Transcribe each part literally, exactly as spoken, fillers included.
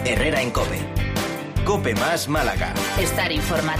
Herrera en COPE. COPE más Málaga. Estar informado.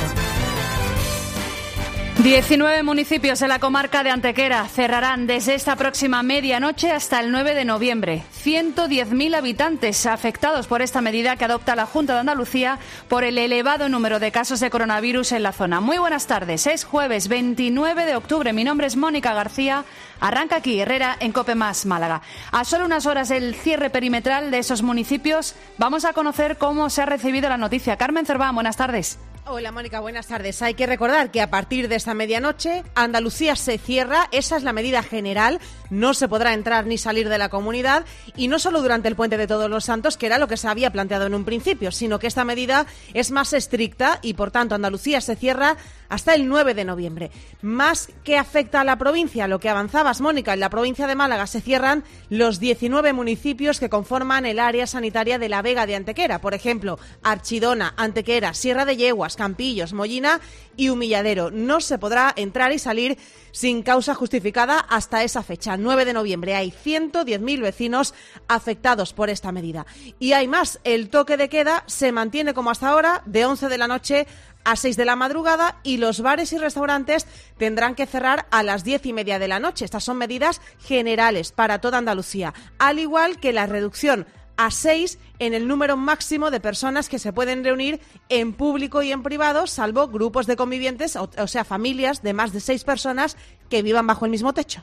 diecinueve municipios en la comarca de Antequera cerrarán desde esta próxima medianoche hasta el nueve de noviembre. ciento diez mil habitantes afectados por esta medida que adopta la Junta de Andalucía por el elevado número de casos de coronavirus en la zona. Muy buenas tardes, es jueves veintinueve de octubre. Mi nombre es Mónica García. Arranca aquí Herrera en COPE más Málaga. A solo unas horas del cierre perimetral de esos municipios, vamos a conocer cómo se ha recibido la noticia. Carmen Cerván, buenas tardes. Hola Mónica, buenas tardes. Hay que recordar que a partir de esta medianoche Andalucía se cierra, esa es la medida general, no se podrá entrar ni salir de la comunidad y no solo durante el Puente de Todos los Santos, que era lo que se había planteado en un principio, sino que esta medida es más estricta y por tanto Andalucía se cierra hasta el nueve de noviembre. Más que afecta a la provincia, lo que avanzabas Mónica, en la provincia de Málaga se cierran los diecinueve municipios que conforman el área sanitaria de la Vega de Antequera, por ejemplo, Archidona, Antequera, Sierra de Yeguas, Campillos, Mollina y Humilladero. No se podrá entrar y salir sin causa justificada hasta esa fecha, nueve de noviembre. Hay ciento diez mil vecinos afectados por esta medida. Y hay más, el toque de queda se mantiene como hasta ahora, de once de la noche a seis de la madrugada, y los bares y restaurantes tendrán que cerrar a las diez y media de la noche. Estas son medidas generales para toda Andalucía, al igual que la reducción a seis en el número máximo de personas que se pueden reunir en público y en privado, salvo grupos de convivientes, o, o sea, familias de más de seis personas que vivan bajo el mismo techo.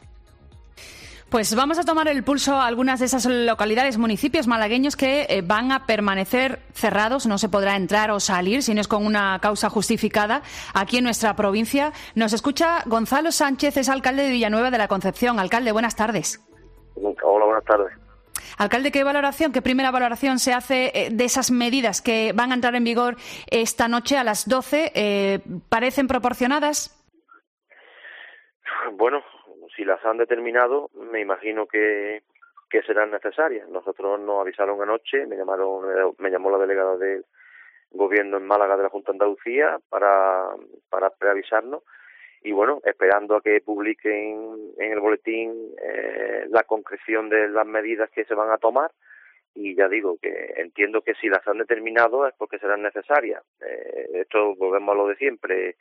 Pues vamos a tomar el pulso a algunas de esas localidades, municipios malagueños que eh, van a permanecer cerrados, no se podrá entrar o salir si no es con una causa justificada. Aquí en nuestra provincia nos escucha Gonzalo Sánchez, es alcalde de Villanueva de la Concepción. Alcalde, buenas tardes. Hola, buenas tardes. Alcalde, ¿qué valoración, qué primera valoración se hace de esas medidas que van a entrar en vigor esta noche a las doce? Eh, ¿Parecen proporcionadas? Bueno, si las han determinado, me imagino que, que serán necesarias. Nosotros nos avisaron anoche, me llamaron, me llamó la delegada del Gobierno en Málaga de la Junta de Andalucía para, para preavisarnos. Y bueno, esperando a que publiquen en el boletín eh, la concreción de las medidas que se van a tomar. Y ya digo que entiendo que si las han determinado es porque serán necesarias. Eh, esto volvemos a lo de siempre.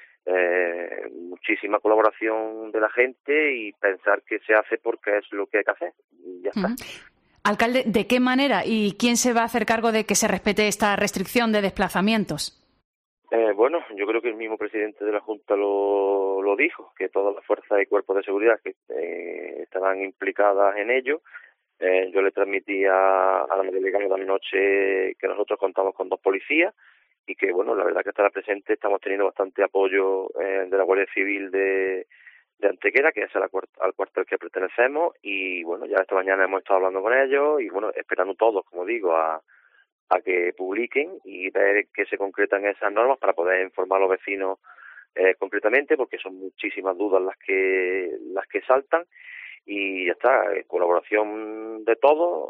Eh, muchísima colaboración de la gente y pensar que se hace porque es lo que hay que hacer. Y ya está. Uh-huh. Alcalde, ¿de qué manera y quién se va a hacer cargo de que se respete esta restricción de desplazamientos? Eh, bueno, yo creo que el mismo presidente de la Junta lo, lo dijo, que todas las fuerzas y cuerpos de seguridad que eh, estaban implicadas en ello. Eh, yo le transmití a, a la delegada de anoche que nosotros contamos con dos policías y que, bueno, la verdad que estará presente, estamos teniendo bastante apoyo eh, de la Guardia Civil de, de Antequera, que es el cuart- al cuartel que pertenecemos, y, bueno, ya esta mañana hemos estado hablando con ellos y, bueno, esperando todos, como digo, a a que publiquen y ver que se concretan esas normas para poder informar a los vecinos eh, concretamente, porque son muchísimas dudas las que las que saltan. Y ya está, eh, colaboración de todos,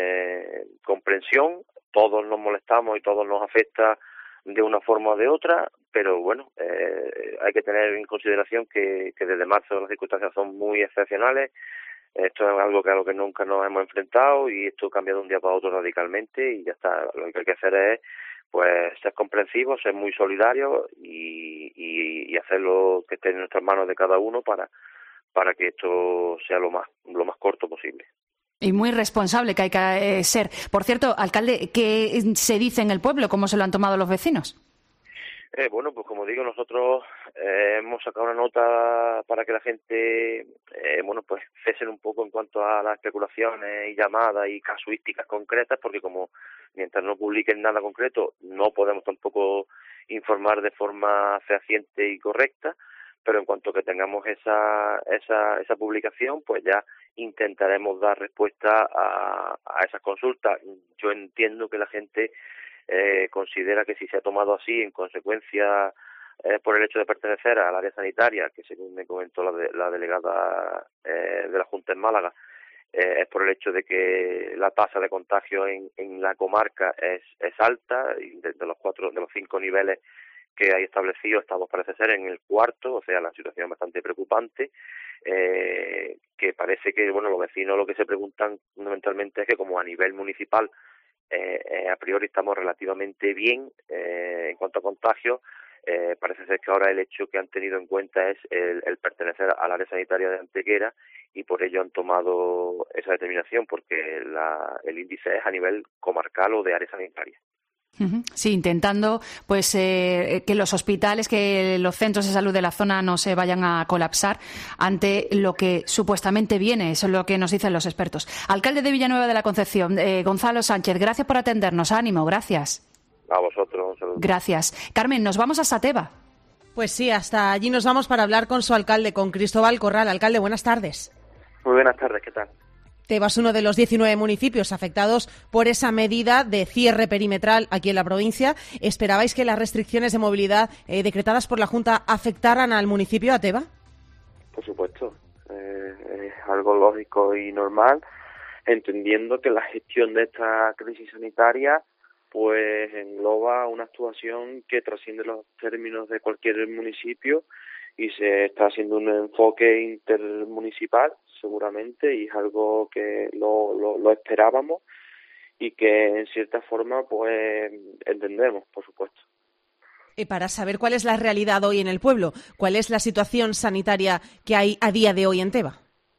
eh, comprensión, todos nos molestamos y todos nos afecta de una forma o de otra, pero bueno, eh, hay que tener en consideración que, que desde marzo las circunstancias son muy excepcionales. Esto es algo que a lo que nunca nos hemos enfrentado y esto cambia de un día para otro radicalmente y ya está. Lo que hay que hacer es pues ser comprensivos, ser muy solidarios y, y, y hacer lo que esté en nuestras manos de cada uno para para que esto sea lo más lo más corto posible. Y muy responsable que hay que eh, ser. Por cierto, alcalde, ¿qué se dice en el pueblo? ¿Cómo se lo han tomado los vecinos? Eh, bueno, pues como digo, nosotros eh, hemos sacado una nota para que la gente, eh, bueno, pues cesen un poco en cuanto a las especulaciones y llamadas y casuísticas concretas, porque como mientras no publiquen nada concreto, no podemos tampoco informar de forma fehaciente y correcta, pero en cuanto que tengamos esa esa esa publicación, pues ya intentaremos dar respuesta a, a esas consultas. Yo entiendo que la gente Eh, considera que si se ha tomado así en consecuencia eh, por el hecho de pertenecer al área sanitaria, que según me comentó la, de, la delegada eh, de la Junta en Málaga, eh, es por el hecho de que la tasa de contagio en, en la comarca es, es alta y de, de los cuatro, de los cinco niveles que hay establecidos estamos parece ser en el cuarto, o sea la situación es bastante preocupante, eh, que parece que bueno los vecinos lo que se preguntan fundamentalmente es que como a nivel municipal eh, eh, a priori estamos relativamente bien eh, en cuanto a contagios. Eh, parece ser que ahora el hecho que han tenido en cuenta es el, el pertenecer al área sanitaria de Antequera, y por ello han tomado esa determinación, porque la, el índice es a nivel comarcal o de área sanitaria. Sí, intentando pues eh, que los hospitales, que los centros de salud de la zona no se vayan a colapsar ante lo que supuestamente viene. Eso es lo que nos dicen los expertos. Alcalde de Villanueva de la Concepción, eh, Gonzalo Sánchez, gracias por atendernos. Ánimo, gracias. A vosotros, un saludo. Gracias. Carmen, nos vamos hasta Teba. Pues sí, hasta allí nos vamos para hablar con su alcalde, con Cristóbal Corral. Alcalde, buenas tardes. Muy buenas tardes, ¿qué tal? Teba es uno de los diecinueve municipios afectados por esa medida de cierre perimetral aquí en la provincia. ¿Esperabais que las restricciones de movilidad eh, decretadas por la Junta afectaran al municipio, a Teba? Por supuesto, eh, es algo lógico y normal, entendiendo que la gestión de esta crisis sanitaria pues engloba una actuación que trasciende los términos de cualquier municipio y se está haciendo un enfoque intermunicipal seguramente, y es algo que lo, lo, lo esperábamos y que en cierta forma pues entendemos, por supuesto. Y para saber cuál es la realidad hoy en el pueblo, ¿cuál es la situación sanitaria que hay a día de hoy en Teba?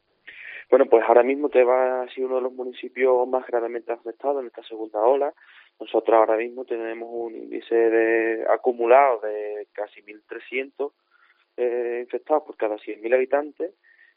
Bueno, pues ahora mismo Teba ha sido uno de los municipios más gravemente afectados en esta segunda ola. Nosotros ahora mismo tenemos un índice de acumulado de casi mil trescientos eh, infectados por cada cien mil habitantes,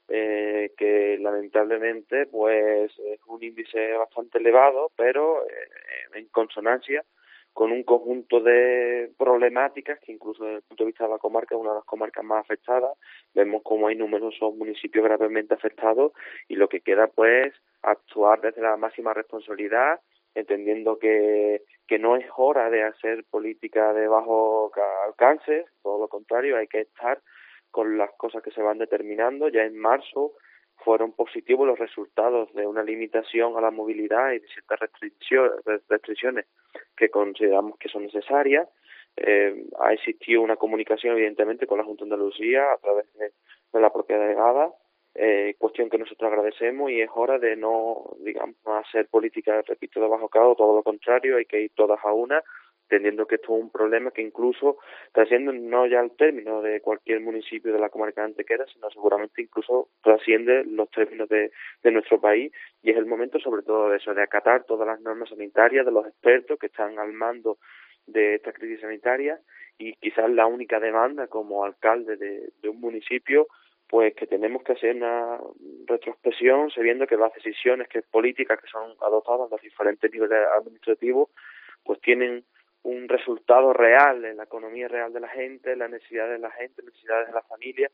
eh, que lamentablemente pues es un índice bastante elevado, pero eh, en consonancia con un conjunto de problemáticas que incluso desde el punto de vista de la comarca es una de las comarcas más afectadas. Vemos como hay numerosos municipios gravemente afectados y lo que queda pues actuar desde la máxima responsabilidad, entendiendo que, que no es hora de hacer política de bajo alcance, todo lo contrario, hay que estar con las cosas que se van determinando. Ya en marzo fueron positivos los resultados de una limitación a la movilidad y de ciertas restricciones, restricciones que consideramos que son necesarias. Eh, ha existido una comunicación, evidentemente, con la Junta de Andalucía a través de, de la propia delegada, eh, cuestión que nosotros agradecemos, y es hora de no, digamos, hacer política, repito, de bajo calado, todo lo contrario, hay que ir todas a una, entendiendo que esto es un problema que incluso trasciende no ya al término de cualquier municipio de la comarca de Antequera, sino seguramente incluso trasciende los términos de, de nuestro país, y es el momento sobre todo de eso, de acatar todas las normas sanitarias de los expertos que están al mando de esta crisis sanitaria, y quizás la única demanda como alcalde de, de un municipio, pues que tenemos que hacer una retrospección, sabiendo que las decisiones que políticas que son adoptadas a los diferentes niveles administrativos, pues tienen un resultado real en la economía real de la gente, en las necesidades de la gente, en las necesidades de la familia,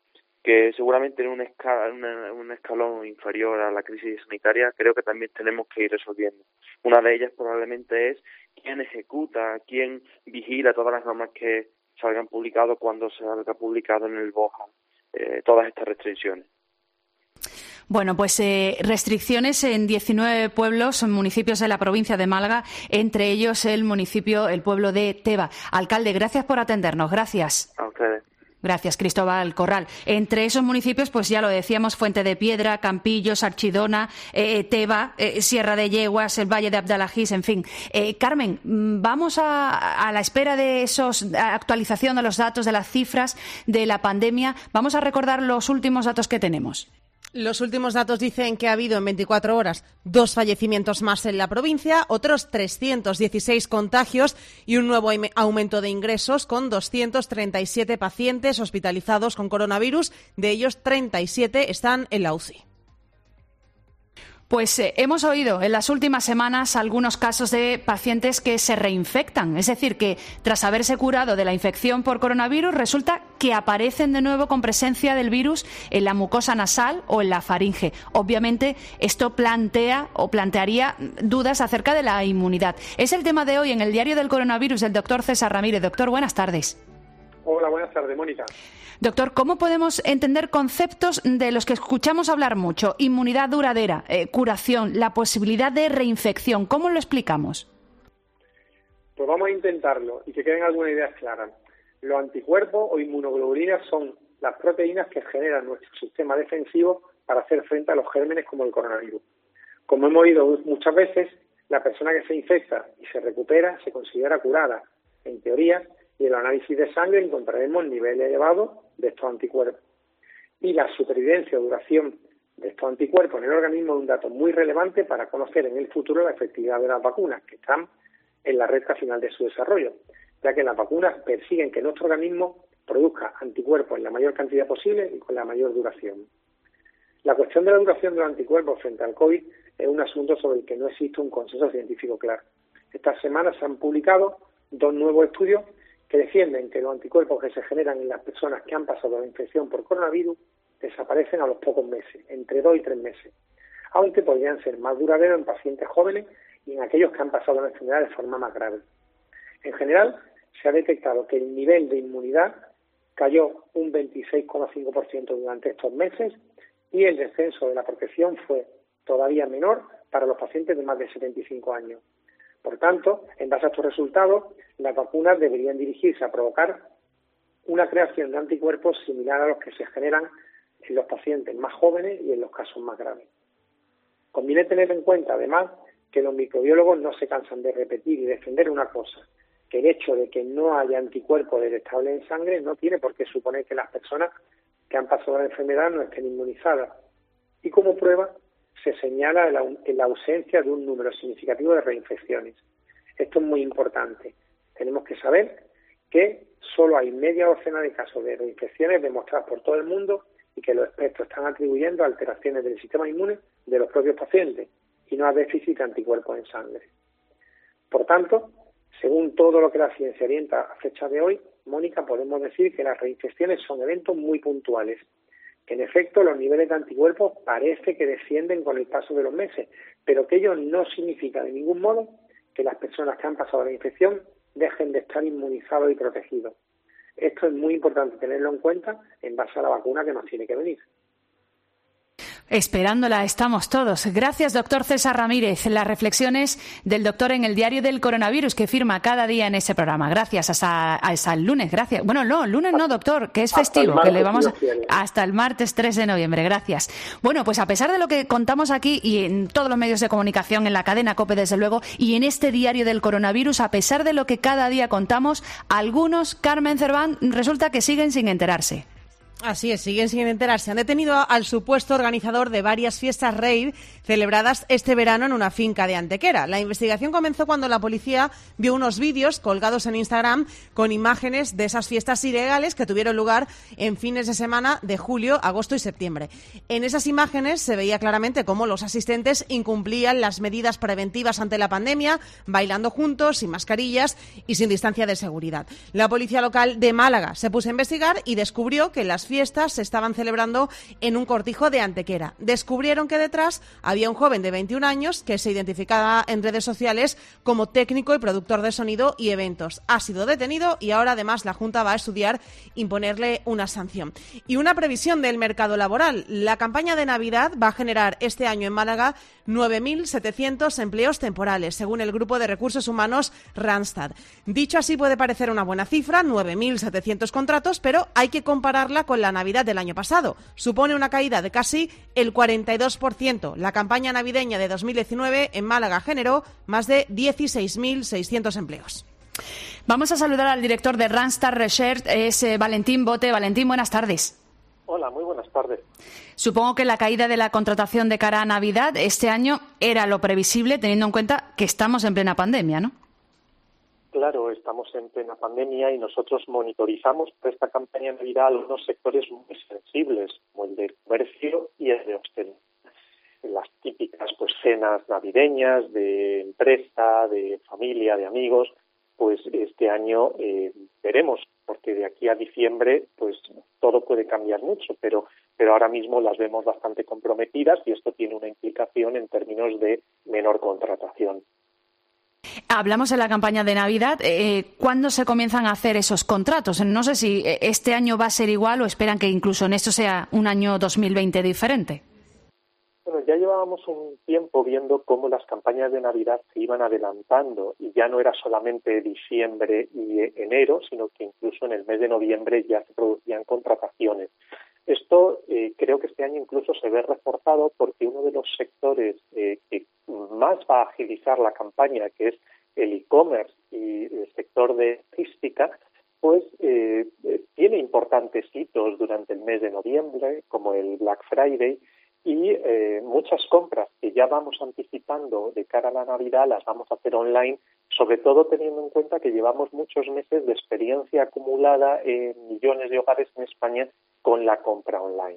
que seguramente en un, escala, una, un escalón inferior a la crisis sanitaria creo que también tenemos que ir resolviendo. Una de ellas probablemente es quién ejecuta, quién vigila todas las normas que salgan publicadas cuando salga publicado en el BOJA eh, todas estas restricciones. Bueno, pues eh, restricciones en diecinueve pueblos, municipios de la provincia de Málaga, entre ellos el municipio, el pueblo de Teba. Alcalde, gracias por atendernos. Gracias. A ustedes. Gracias, Cristóbal Corral. Entre esos municipios, pues ya lo decíamos, Fuente de Piedra, Campillos, Archidona, eh, Teba, eh, Sierra de Yeguas, el Valle de Abdalajís, en fin. Eh, Carmen, vamos a, a la espera de esos actualización de los datos, de las cifras de la pandemia. Vamos a recordar los últimos datos que tenemos. Los últimos datos dicen que ha habido en veinticuatro horas dos fallecimientos más en la provincia, otros trescientos dieciséis contagios y un nuevo aumento de ingresos con doscientos treinta y siete pacientes hospitalizados con coronavirus. De ellos, treinta y siete están en la U C I. Pues eh, hemos oído en las últimas semanas algunos casos de pacientes que se reinfectan, es decir, que tras haberse curado de la infección por coronavirus resulta que aparecen de nuevo con presencia del virus en la mucosa nasal o en la faringe. Obviamente esto plantea o plantearía dudas acerca de la inmunidad. Es el tema de hoy en el Diario del Coronavirus del doctor César Ramírez. Doctor, buenas tardes. Hola, buenas tardes, Mónica. Doctor, ¿cómo podemos entender conceptos de los que escuchamos hablar mucho? Inmunidad duradera, eh, curación, la posibilidad de reinfección. ¿Cómo lo explicamos? Pues vamos a intentarlo y que queden algunas ideas claras. Los anticuerpos o inmunoglobulinas son las proteínas que generan nuestro sistema defensivo para hacer frente a los gérmenes como el coronavirus. Como hemos oído muchas veces, La persona que se infecta y se recupera se considera curada, en teoría, y en el análisis de sangre encontraremos niveles elevados de estos anticuerpos. Y la supervivencia o duración de estos anticuerpos en el organismo es un dato muy relevante para conocer en el futuro la efectividad de las vacunas, que están en la recta final de su desarrollo, ya que las vacunas persiguen que nuestro organismo produzca anticuerpos en la mayor cantidad posible y con la mayor duración. La cuestión de la duración de los anticuerpos frente al COVID es un asunto sobre el que no existe un consenso científico claro. Esta semana se han publicado dos nuevos estudios que defienden que los anticuerpos que se generan en las personas que han pasado la infección por coronavirus desaparecen a los pocos meses, entre dos y tres meses, aunque podrían ser más duraderos en pacientes jóvenes y en aquellos que han pasado la enfermedad de forma más grave. En general, se ha detectado que el nivel de inmunidad cayó un veintiséis coma cinco por ciento durante estos meses y el descenso de la protección fue todavía menor para los pacientes de más de setenta y cinco años. Por tanto, en base a estos resultados, las vacunas deberían dirigirse a provocar una creación de anticuerpos similar a los que se generan en los pacientes más jóvenes y en los casos más graves. Conviene tener en cuenta, además, que los microbiólogos no se cansan de repetir y defender una cosa, que el hecho de que no haya anticuerpos detectables en sangre no tiene por qué suponer que las personas que han pasado la enfermedad no estén inmunizadas. Y como prueba, se señala la, la ausencia de un número significativo de reinfecciones. Esto es muy importante. Tenemos que saber que solo hay media docena de casos de reinfecciones demostradas por todo el mundo y que los expertos están atribuyendo a alteraciones del sistema inmune de los propios pacientes y no a déficit de anticuerpos en sangre. Por tanto, según todo lo que la ciencia orienta a fecha de hoy, Mónica, podemos decir que las reinfecciones son eventos muy puntuales, que en efecto los niveles de anticuerpos parece que descienden con el paso de los meses, pero que ello no significa de ningún modo que las personas que han pasado la infección dejen de estar inmunizados y protegidos. Esto es muy importante tenerlo en cuenta en base a la vacuna que nos tiene que venir. Esperándola estamos todos. Gracias, doctor César Ramírez. Las reflexiones del doctor en el diario del coronavirus que firma cada día en ese programa. Gracias, hasta, hasta el lunes. Gracias. Bueno, no, el lunes no, doctor, que es festivo, que le vamos a, hasta el martes tres de noviembre. Gracias. Bueno, pues a pesar de lo que contamos aquí y en todos los medios de comunicación, en la cadena COPE desde luego, y en este diario del coronavirus, a pesar de lo que cada día contamos, algunos, Carmen Cerván, resulta que siguen sin enterarse. Así es, siguen sin enterarse. Han detenido al supuesto organizador de varias fiestas rave celebradas este verano en una finca de Antequera. La investigación comenzó cuando la policía vio unos vídeos colgados en Instagram con imágenes de esas fiestas ilegales que tuvieron lugar en fines de semana de julio, agosto y septiembre. En esas imágenes se veía claramente cómo los asistentes incumplían las medidas preventivas ante la pandemia, bailando juntos, sin mascarillas y sin distancia de seguridad. La policía local de Málaga se puso a investigar y descubrió que las fiestas se estaban celebrando en un cortijo de Antequera. Descubrieron que detrás había un joven de veintiún años que se identificaba en redes sociales como técnico y productor de sonido y eventos. Ha sido detenido y ahora además la Junta va a estudiar imponerle una sanción. Y una previsión del mercado laboral. La campaña de Navidad va a generar este año en Málaga nueve mil setecientos empleos temporales, según el grupo de recursos humanos Randstad. Dicho así puede parecer una buena cifra, nueve mil setecientos contratos, pero hay que compararla con la Navidad del año pasado. Supone una caída de casi el cuarenta y dos por ciento. La campaña navideña de dos mil diecinueve en Málaga generó más de dieciséis mil seiscientos empleos. Vamos a saludar al director de Randstad Research, es eh, Valentín Bote. Valentín, buenas tardes. Hola, muy buenas tardes. Supongo que la caída de la contratación de cara a Navidad este año era lo previsible, teniendo en cuenta que estamos en plena pandemia, ¿no? Claro, estamos en plena pandemia y nosotros monitorizamos por esta campaña de Navidad algunos sectores muy sensibles, como el del comercio y el de hostelería. Las típicas pues cenas navideñas de empresa, de familia, de amigos, pues este año eh, veremos, porque de aquí a diciembre pues todo puede cambiar mucho, pero pero ahora mismo las vemos bastante comprometidas y esto tiene una implicación en términos de menor contratación. Hablamos de la campaña de Navidad. Eh, ¿Cuándo se comienzan a hacer esos contratos? No sé si este año va a ser igual o esperan que incluso en esto sea un año dos mil veinte diferente. Bueno, ya llevábamos un tiempo viendo cómo las campañas de Navidad se iban adelantando y ya no era solamente diciembre y enero, sino que incluso en el mes de noviembre ya se producían contrataciones. Esto eh, creo que este año incluso se ve reforzado porque uno de los sectores eh, que más va a agilizar la campaña, que es el e-commerce y el sector de logística, pues eh, tiene importantes hitos durante el mes de noviembre, como el Black Friday, y eh, muchas compras que ya vamos anticipando de cara a la Navidad las vamos a hacer online, sobre todo teniendo en cuenta que llevamos muchos meses de experiencia acumulada en millones de hogares en España con la compra online.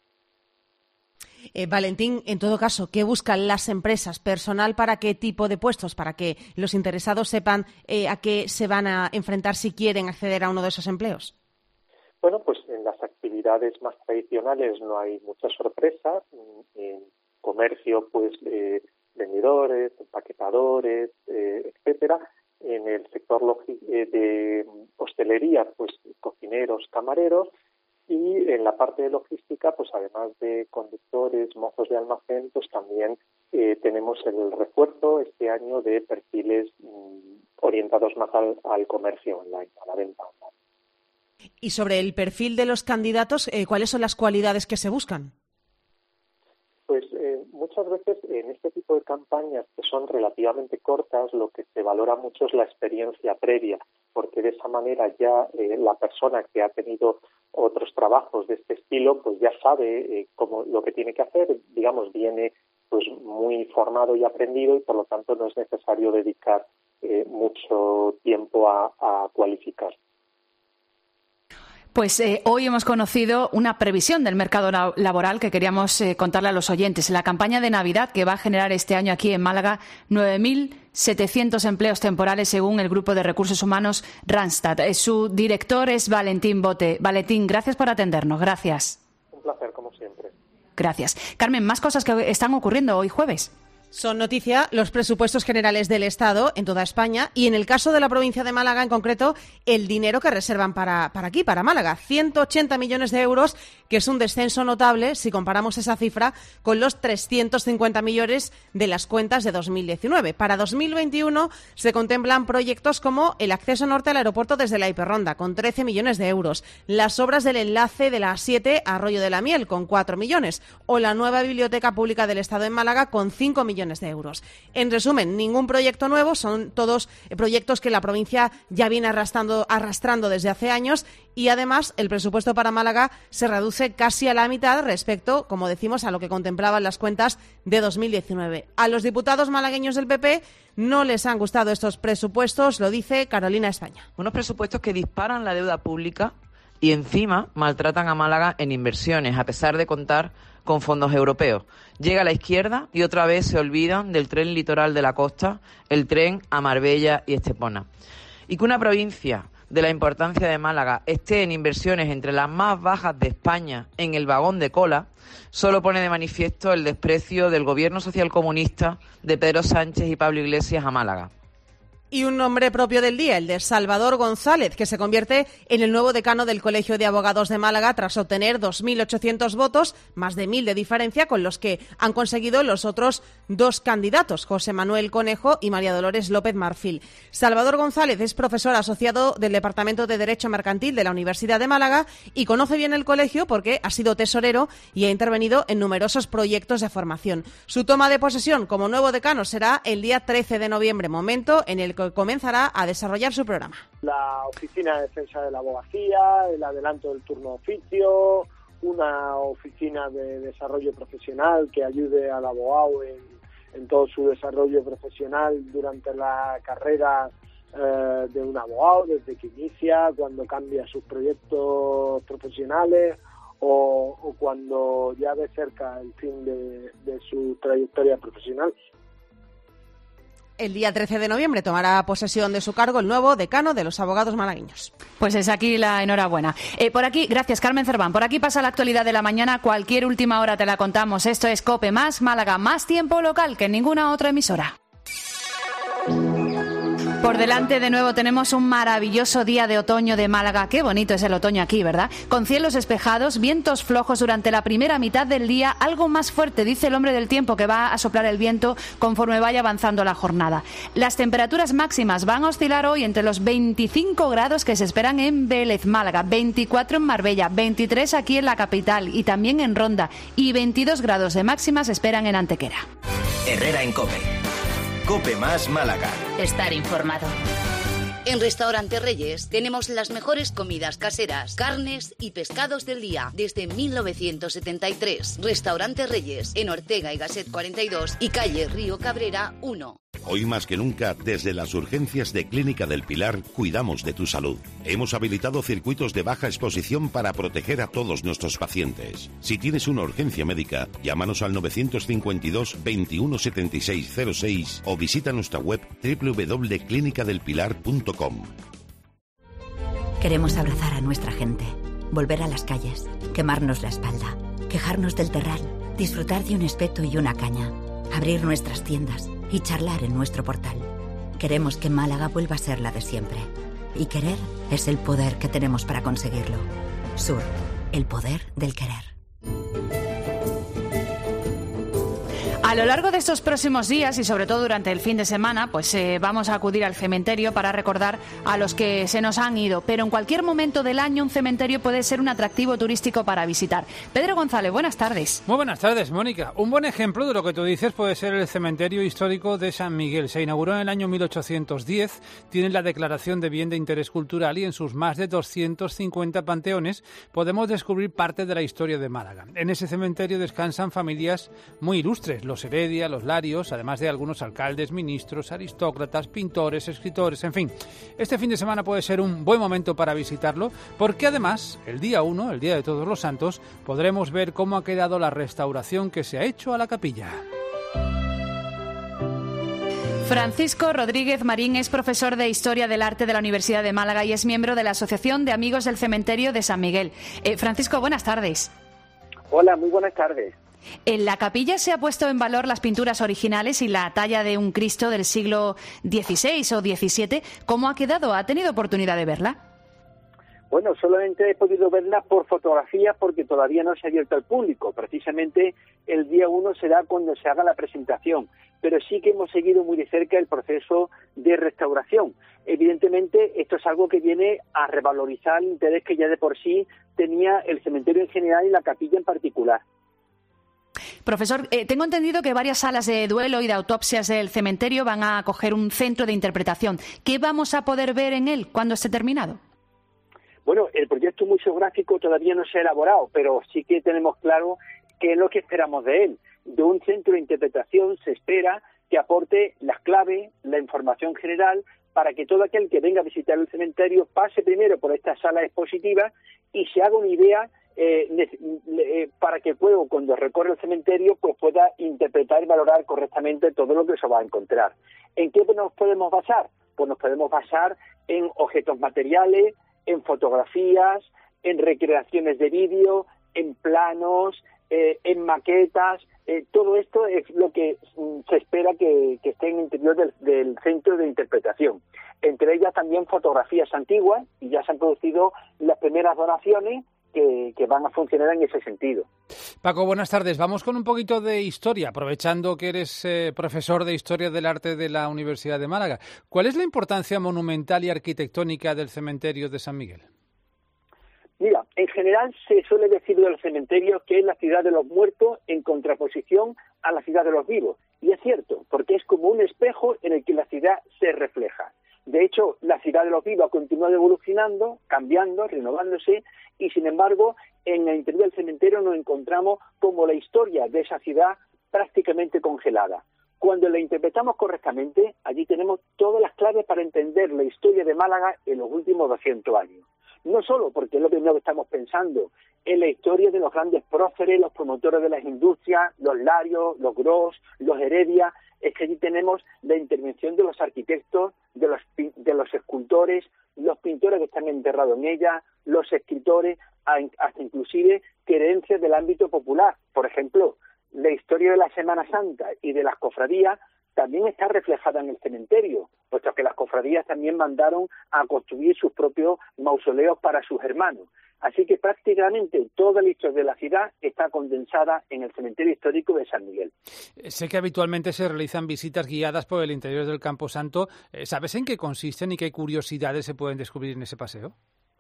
Eh, Valentín, en todo caso, ¿qué buscan las empresas? ¿Personal para qué tipo de puestos? Para que los interesados sepan eh, a qué se van a enfrentar si quieren acceder a uno de esos empleos. Bueno, pues en las actividades más tradicionales no hay muchas sorpresas. En comercio, pues eh, vendedores, empaquetadores, eh, etcétera. En el sector logi- eh, de hostelería, pues cocineros, camareros. Y en la parte de logística, pues además de conductores, mozos de almacén, pues también eh, tenemos el refuerzo este año de perfiles mmm, orientados más al, al comercio online, a la venta online. Y sobre el perfil de los candidatos, eh, ¿cuáles son las cualidades que se buscan? Pues eh, muchas veces en este tipo de campañas que son relativamente cortas, lo que se valora mucho es la experiencia previa, porque de esa manera ya eh, la persona que ha tenido otros trabajos de este estilo, pues ya sabe eh, cómo lo que tiene que hacer, digamos, viene pues muy formado y aprendido y por lo tanto no es necesario dedicar eh, mucho tiempo a, a cualificar. Pues eh, hoy hemos conocido una previsión del mercado la- laboral que queríamos eh, contarle a los oyentes. La campaña de Navidad que va a generar este año aquí en Málaga nueve mil setecientos empleos temporales según el Grupo de Recursos Humanos Randstad. Eh, su director es Valentín Bote. Valentín, gracias por atendernos. Gracias. Un placer, como siempre. Gracias. Carmen, más cosas que están ocurriendo hoy jueves. Son noticia los presupuestos generales del Estado en toda España y en el caso de la provincia de Málaga en concreto el dinero que reservan para, para aquí, para Málaga, ciento ochenta millones de euros, que es un descenso notable si comparamos esa cifra con los trescientos cincuenta millones de las cuentas de dos mil diecinueve. Para dos mil veintiuno se contemplan proyectos como el acceso norte al aeropuerto desde la Hiperronda con trece millones de euros, las obras del enlace de la A siete a Arroyo de la Miel con cuatro millones o la nueva Biblioteca Pública del Estado en Málaga con cinco millones de euros. En resumen, ningún proyecto nuevo, son todos proyectos que la provincia ya viene arrastrando, arrastrando desde hace años y además el presupuesto para Málaga se reduce casi a la mitad respecto, como decimos, a lo que contemplaban las cuentas de dos mil diecinueve. A los diputados malagueños del P P no les han gustado estos presupuestos, lo dice Carolina España. Unos presupuestos que disparan la deuda pública y encima maltratan a Málaga en inversiones, a pesar de contar con fondos europeos. Llega la izquierda y otra vez se olvidan del tren litoral de la costa, el tren a Marbella y Estepona. Y que una provincia de la importancia de Málaga esté en inversiones entre las más bajas de España en el vagón de cola, solo pone de manifiesto el desprecio del gobierno socialcomunista de Pedro Sánchez y Pablo Iglesias a Málaga. Y un nombre propio del día, el de Salvador González, que se convierte en el nuevo decano del Colegio de Abogados de Málaga tras obtener dos mil ochocientos votos, más de mil de diferencia con los que han conseguido los otros dos candidatos, José Manuel Conejo y María Dolores López Marfil. Salvador González es profesor asociado del Departamento de Derecho Mercantil de la Universidad de Málaga y conoce bien el colegio porque ha sido tesorero y ha intervenido en numerosos proyectos de formación. Su toma de posesión como nuevo decano será el día trece de noviembre, momento en el que comenzará a desarrollar su programa. La Oficina de Defensa de la Abogacía, el adelanto del turno de oficio, una oficina de desarrollo profesional que ayude al abogado en, en todo su desarrollo profesional durante la carrera eh, de un abogado, desde que inicia, cuando cambia sus proyectos profesionales o, o cuando ya ve cerca el fin de, de su trayectoria profesional. El día trece de noviembre tomará posesión de su cargo el nuevo decano de los abogados malagueños. Pues es aquí la enhorabuena. Eh, por aquí, gracias Carmen Cerván. Por aquí pasa la actualidad de la mañana. Cualquier última hora te la contamos. Esto es COPE más Málaga, más tiempo local que en ninguna otra emisora. Por delante de nuevo tenemos un maravilloso día de otoño de Málaga. Qué bonito es el otoño aquí, ¿verdad? Con cielos despejados, vientos flojos durante la primera mitad del día, algo más fuerte, dice el hombre del tiempo, que va a soplar el viento conforme vaya avanzando la jornada. Las temperaturas máximas van a oscilar hoy entre los veinticinco grados que se esperan en Vélez, Málaga, veinticuatro en Marbella, veintitrés aquí en la capital y también en Ronda, y veintidós grados de máxima se esperan en Antequera. Herrera en COPE. COPE más Málaga. Estar informado. En Restaurante Reyes tenemos las mejores comidas caseras, carnes y pescados del día desde mil novecientos setenta y tres. Restaurante Reyes en Ortega y Gasset cuarenta y dos y calle Río Cabrera uno. Hoy más que nunca, desde las urgencias de Clínica del Pilar, cuidamos de tu salud. Hemos habilitado circuitos de baja exposición para proteger a todos nuestros pacientes. Si tienes una urgencia médica, llámanos al novecientos cincuenta y dos, veintiuno setenta y seis cero seis o visita nuestra web doble u doble u doble u punto clínica del pilar punto com. Queremos abrazar a nuestra gente, volver a las calles, quemarnos la espalda, quejarnos del terral, disfrutar de un espeto y una caña, abrir nuestras tiendas y charlar en nuestro portal. Queremos que Málaga vuelva a ser la de siempre. Y querer es el poder que tenemos para conseguirlo. Sur, el poder del querer. A lo largo de estos próximos días y sobre todo durante el fin de semana, pues eh, vamos a acudir al cementerio para recordar a los que se nos han ido. Pero en cualquier momento del año un cementerio puede ser un atractivo turístico para visitar. Pedro González, buenas tardes. Muy buenas tardes, Mónica. Un buen ejemplo de lo que tú dices puede ser el cementerio histórico de San Miguel. Se inauguró en el año mil ochocientos diez, tiene la declaración de bien de interés cultural y en sus más de doscientos cincuenta panteones podemos descubrir parte de la historia de Málaga. En ese cementerio descansan familias muy ilustres, los Heredia, los Larios, además de algunos alcaldes, ministros, aristócratas, pintores, escritores, en fin. Este fin de semana puede ser un buen momento para visitarlo, porque además, el día uno, el Día de Todos los Santos, podremos ver cómo ha quedado la restauración que se ha hecho a la capilla. Francisco Rodríguez Marín es profesor de Historia del Arte de la Universidad de Málaga y es miembro de la Asociación de Amigos del Cementerio de San Miguel. Eh, Francisco, buenas tardes. Hola, muy buenas tardes. En la capilla se ha puesto en valor las pinturas originales y la talla de un Cristo del siglo dieciséis o diecisiete. ¿Cómo ha quedado? ¿Ha tenido oportunidad de verla? Bueno, solamente he podido verla por fotografía porque todavía no se ha abierto al público. Precisamente el día uno será cuando se haga la presentación. Pero sí que hemos seguido muy de cerca el proceso de restauración. Evidentemente, esto es algo que viene a revalorizar el interés que ya de por sí tenía el cementerio en general y la capilla en particular. Profesor, eh, tengo entendido que varias salas de duelo y de autopsias del cementerio van a acoger un centro de interpretación. ¿Qué vamos a poder ver en él cuando esté terminado? Bueno, el proyecto museográfico todavía no se ha elaborado, pero sí que tenemos claro qué es lo que esperamos de él. De un centro de interpretación se espera que aporte las claves, la información general, para que todo aquel que venga a visitar el cementerio pase primero por esta sala expositiva y se haga una idea eh, eh, para que luego, cuando recorre el cementerio, pues pueda interpretar y valorar correctamente todo lo que se va a encontrar. ¿En qué nos podemos basar? Pues nos podemos basar en objetos materiales, en fotografías, en recreaciones de vídeo, en planos, eh, en maquetas. Eh, todo esto es lo que mm, se espera que, que esté en el interior del, del centro de interpretación. Entre ellas también fotografías antiguas, y ya se han producido las primeras donaciones que, que van a funcionar en ese sentido. Paco, buenas tardes. Vamos con un poquito de historia, aprovechando que eres eh, profesor de Historia del Arte de la Universidad de Málaga. ¿Cuál es la importancia monumental y arquitectónica del cementerio de San Miguel? Mira, en general se suele decir de los cementerios que es la ciudad de los muertos en contraposición a la ciudad de los vivos. Y es cierto, porque es como un espejo en el que la ciudad se refleja. De hecho, la ciudad de los vivos ha continuado evolucionando, cambiando, renovándose, y sin embargo, en el interior del cementerio nos encontramos como la historia de esa ciudad prácticamente congelada. Cuando la interpretamos correctamente, allí tenemos todas las claves para entender la historia de Málaga en los últimos doscientos años. No solo porque es lo primero que estamos pensando en la historia de los grandes próceres, los promotores de las industrias, los Larios, los Gros, los Heredia, es que allí tenemos la intervención de los arquitectos, de los, de los escultores, los pintores que están enterrados en ella, los escritores, hasta inclusive creencias del ámbito popular. Por ejemplo, la historia de la Semana Santa y de las cofradías también está reflejada en el cementerio. puesto que las cofradías también mandaron a construir sus propios mausoleos para sus hermanos. Así que prácticamente toda la historia de la ciudad está condensada en el cementerio histórico de San Miguel. Sé que habitualmente se realizan visitas guiadas por el interior del Camposanto. ¿Sabes en qué consisten y qué curiosidades se pueden descubrir en ese paseo?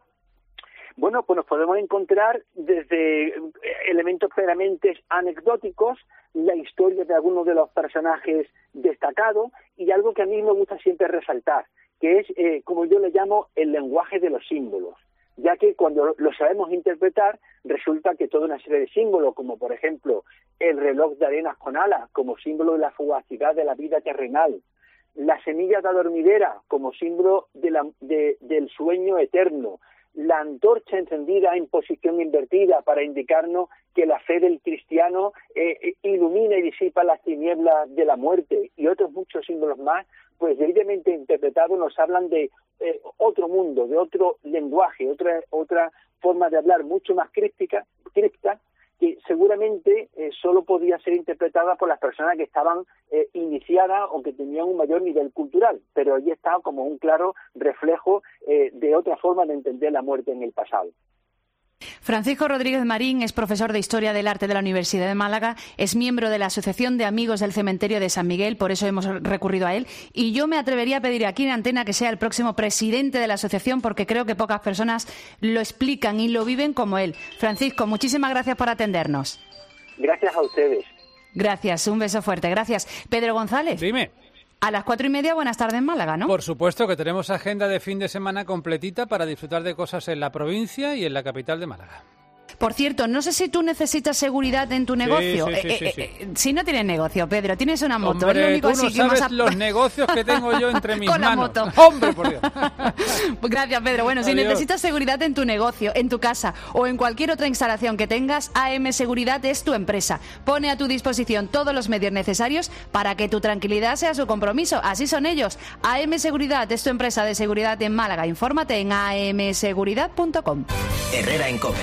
Bueno, pues nos podemos encontrar desde elementos meramente anecdóticos, la historia de algunos de los personajes destacados y algo que a mí me gusta siempre resaltar, que es, eh, como yo le llamo, el lenguaje de los símbolos, ya que cuando lo sabemos interpretar, resulta que toda una serie de símbolos, como por ejemplo el reloj de arenas con alas, como símbolo de la fugacidad de la vida terrenal, la semilla de adormidera, como símbolo de la, de, del sueño eterno, la antorcha encendida en posición invertida para indicarnos que la fe del cristiano eh, ilumina y disipa las tinieblas de la muerte, y otros muchos símbolos más, pues debidamente interpretados nos hablan de eh, otro mundo, de otro lenguaje, otra otra forma de hablar mucho más críptica, cripta, que seguramente eh, solo podía ser interpretada por las personas que estaban eh, iniciadas o que tenían un mayor nivel cultural, pero allí está como un claro reflejo eh, de otra forma de entender la muerte en el pasado. Francisco Rodríguez Marín es profesor de Historia del Arte de la Universidad de Málaga, es miembro de la Asociación de Amigos del Cementerio de San Miguel, por eso hemos recurrido a él, y yo me atrevería a pedir aquí en antena que sea el próximo presidente de la asociación, porque creo que pocas personas lo explican y lo viven como él. Francisco, muchísimas gracias por atendernos. Gracias a ustedes. Gracias, un beso fuerte, gracias. Pedro González. Dime. A las cuatro y media, buenas tardes en Málaga, ¿no? Por supuesto que tenemos agenda de fin de semana completita para disfrutar de cosas en la provincia y en la capital de Málaga. Por cierto, no sé si tú necesitas seguridad en tu negocio. Sí, sí, sí, eh, sí, eh, sí. eh, si no tienes negocio, Pedro, tienes una moto. Hombre, es lo único tú así no que sabes más... los negocios que tengo yo entre mis Con la manos. moto. Hombre, por Dios. Gracias, Pedro. Bueno, si Adiós. necesitas seguridad en tu negocio, en tu casa o en cualquier otra instalación que tengas, A M Seguridad es tu empresa. Pone a tu disposición todos los medios necesarios para que tu tranquilidad sea su compromiso. Así son ellos. A M Seguridad es tu empresa de seguridad en Málaga. Infórmate en a m seguridad punto com. Herrera en COPE.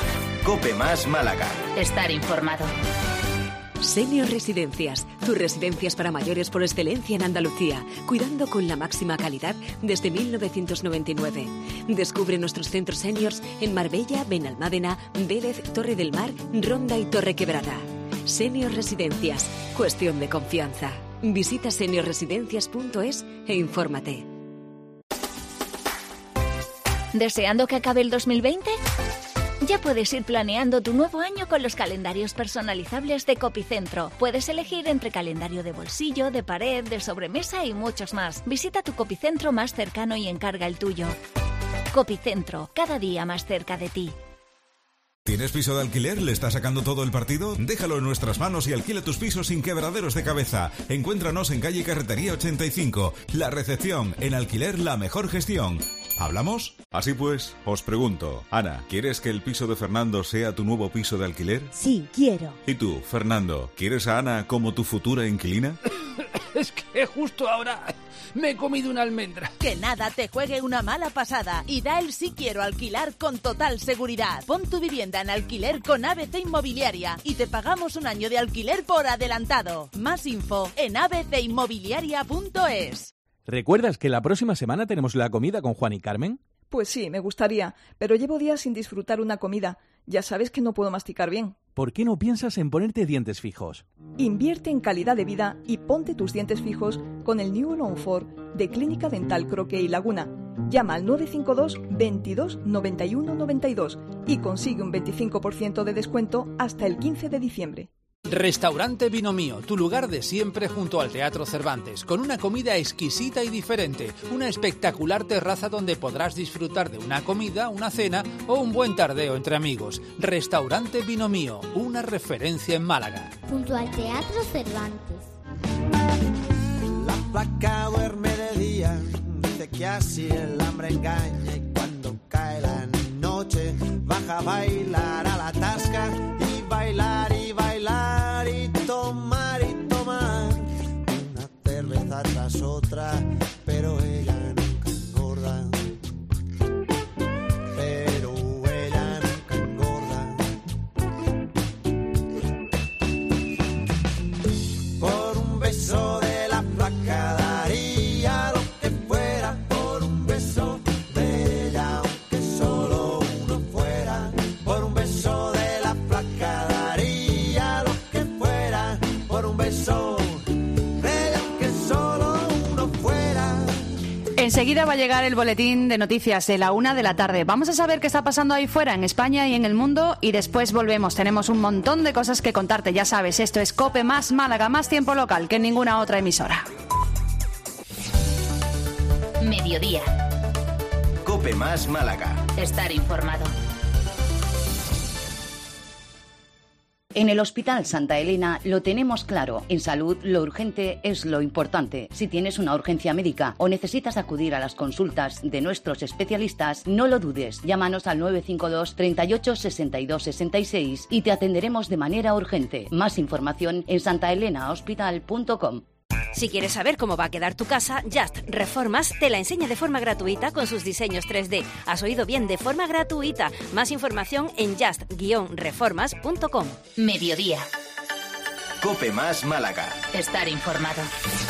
COPE más Málaga. Estar informado. Senior Residencias, tus residencias para mayores por excelencia en Andalucía, cuidando con la máxima calidad desde mil novecientos noventa y nueve. Descubre nuestros centros seniors en Marbella, Benalmádena, Vélez, Torre del Mar, Ronda y Torre Quebrada. Senior Residencias, cuestión de confianza. Visita senior residencias punto es e infórmate. ¿Deseando que acabe el dos mil veinte? Ya puedes ir planeando tu nuevo año con los calendarios personalizables de Copicentro. Puedes elegir entre calendario de bolsillo, de pared, de sobremesa y muchos más. Visita tu Copicentro más cercano y encarga el tuyo. Copicentro, cada día más cerca de ti. ¿Tienes piso de alquiler? ¿Le está sacando todo el partido? Déjalo en nuestras manos y alquila tus pisos sin quebraderos de cabeza. Encuéntranos en calle Carretería ochenta y cinco. La Recepción, en alquiler la mejor gestión. ¿Hablamos? Así pues, os pregunto, Ana, ¿quieres que el piso de Fernando sea tu nuevo piso de alquiler? Sí, quiero. ¿Y tú, Fernando, quieres a Ana como tu futura inquilina? Es que justo ahora me he comido una almendra. Que nada te juegue una mala pasada y da el sí quiero alquilar con total seguridad. Pon tu vivienda en alquiler con A B C Inmobiliaria y te pagamos un año de alquiler por adelantado. Más info en a b c inmobiliaria punto es. ¿Recuerdas que la próxima semana tenemos la comida con Juan y Carmen? Pues sí, me gustaría, pero llevo días sin disfrutar una comida. Ya sabes que no puedo masticar bien. ¿Por qué no piensas en ponerte dientes fijos? Invierte en calidad de vida y ponte tus dientes fijos con el New Long Four de Clínica Dental Croque y Laguna. Llama al nueve cinco dos, veintidós, noventa y uno, noventa y dos y consigue un veinticinco por ciento de descuento hasta el quince de diciembre. Restaurante Vino Mío, tu lugar de siempre junto al Teatro Cervantes, con una comida exquisita y diferente, una espectacular terraza donde podrás disfrutar de una comida, una cena o un buen tardeo entre amigos. Restaurante Vino Mío, una referencia en Málaga. Junto al Teatro Cervantes. La placa duerme de día, dice que así el hambre engaña y cuando cae la noche baja a bailar a la tasca y bailar y bailar y tomar y tomar una cerveza tras otra, pero ella nunca engorda, pero ella nunca engorda. Por un beso de la flaca daría lo Enseguida va a llegar el boletín de noticias de la una de la tarde. Vamos a saber qué está pasando ahí fuera, en España y en el mundo, y después volvemos. Tenemos un montón de cosas que contarte. Ya sabes, esto es COPE más Málaga, más tiempo local que en ninguna otra emisora. Mediodía. COPE más Málaga. Estar informado. En el Hospital Santa Elena lo tenemos claro. En salud, lo urgente es lo importante. Si tienes una urgencia médica o necesitas acudir a las consultas de nuestros especialistas, no lo dudes. Llámanos al nueve cinco dos, treinta y ocho, sesenta y dos, sesenta y seis y te atenderemos de manera urgente. Más información en santa elena hospital punto com. Si quieres saber cómo va a quedar tu casa, Just Reformas te la enseña de forma gratuita con sus diseños tres D. Has oído bien, de forma gratuita. Más información en just reformas punto com. Mediodía. COPE más Málaga. Estar informado.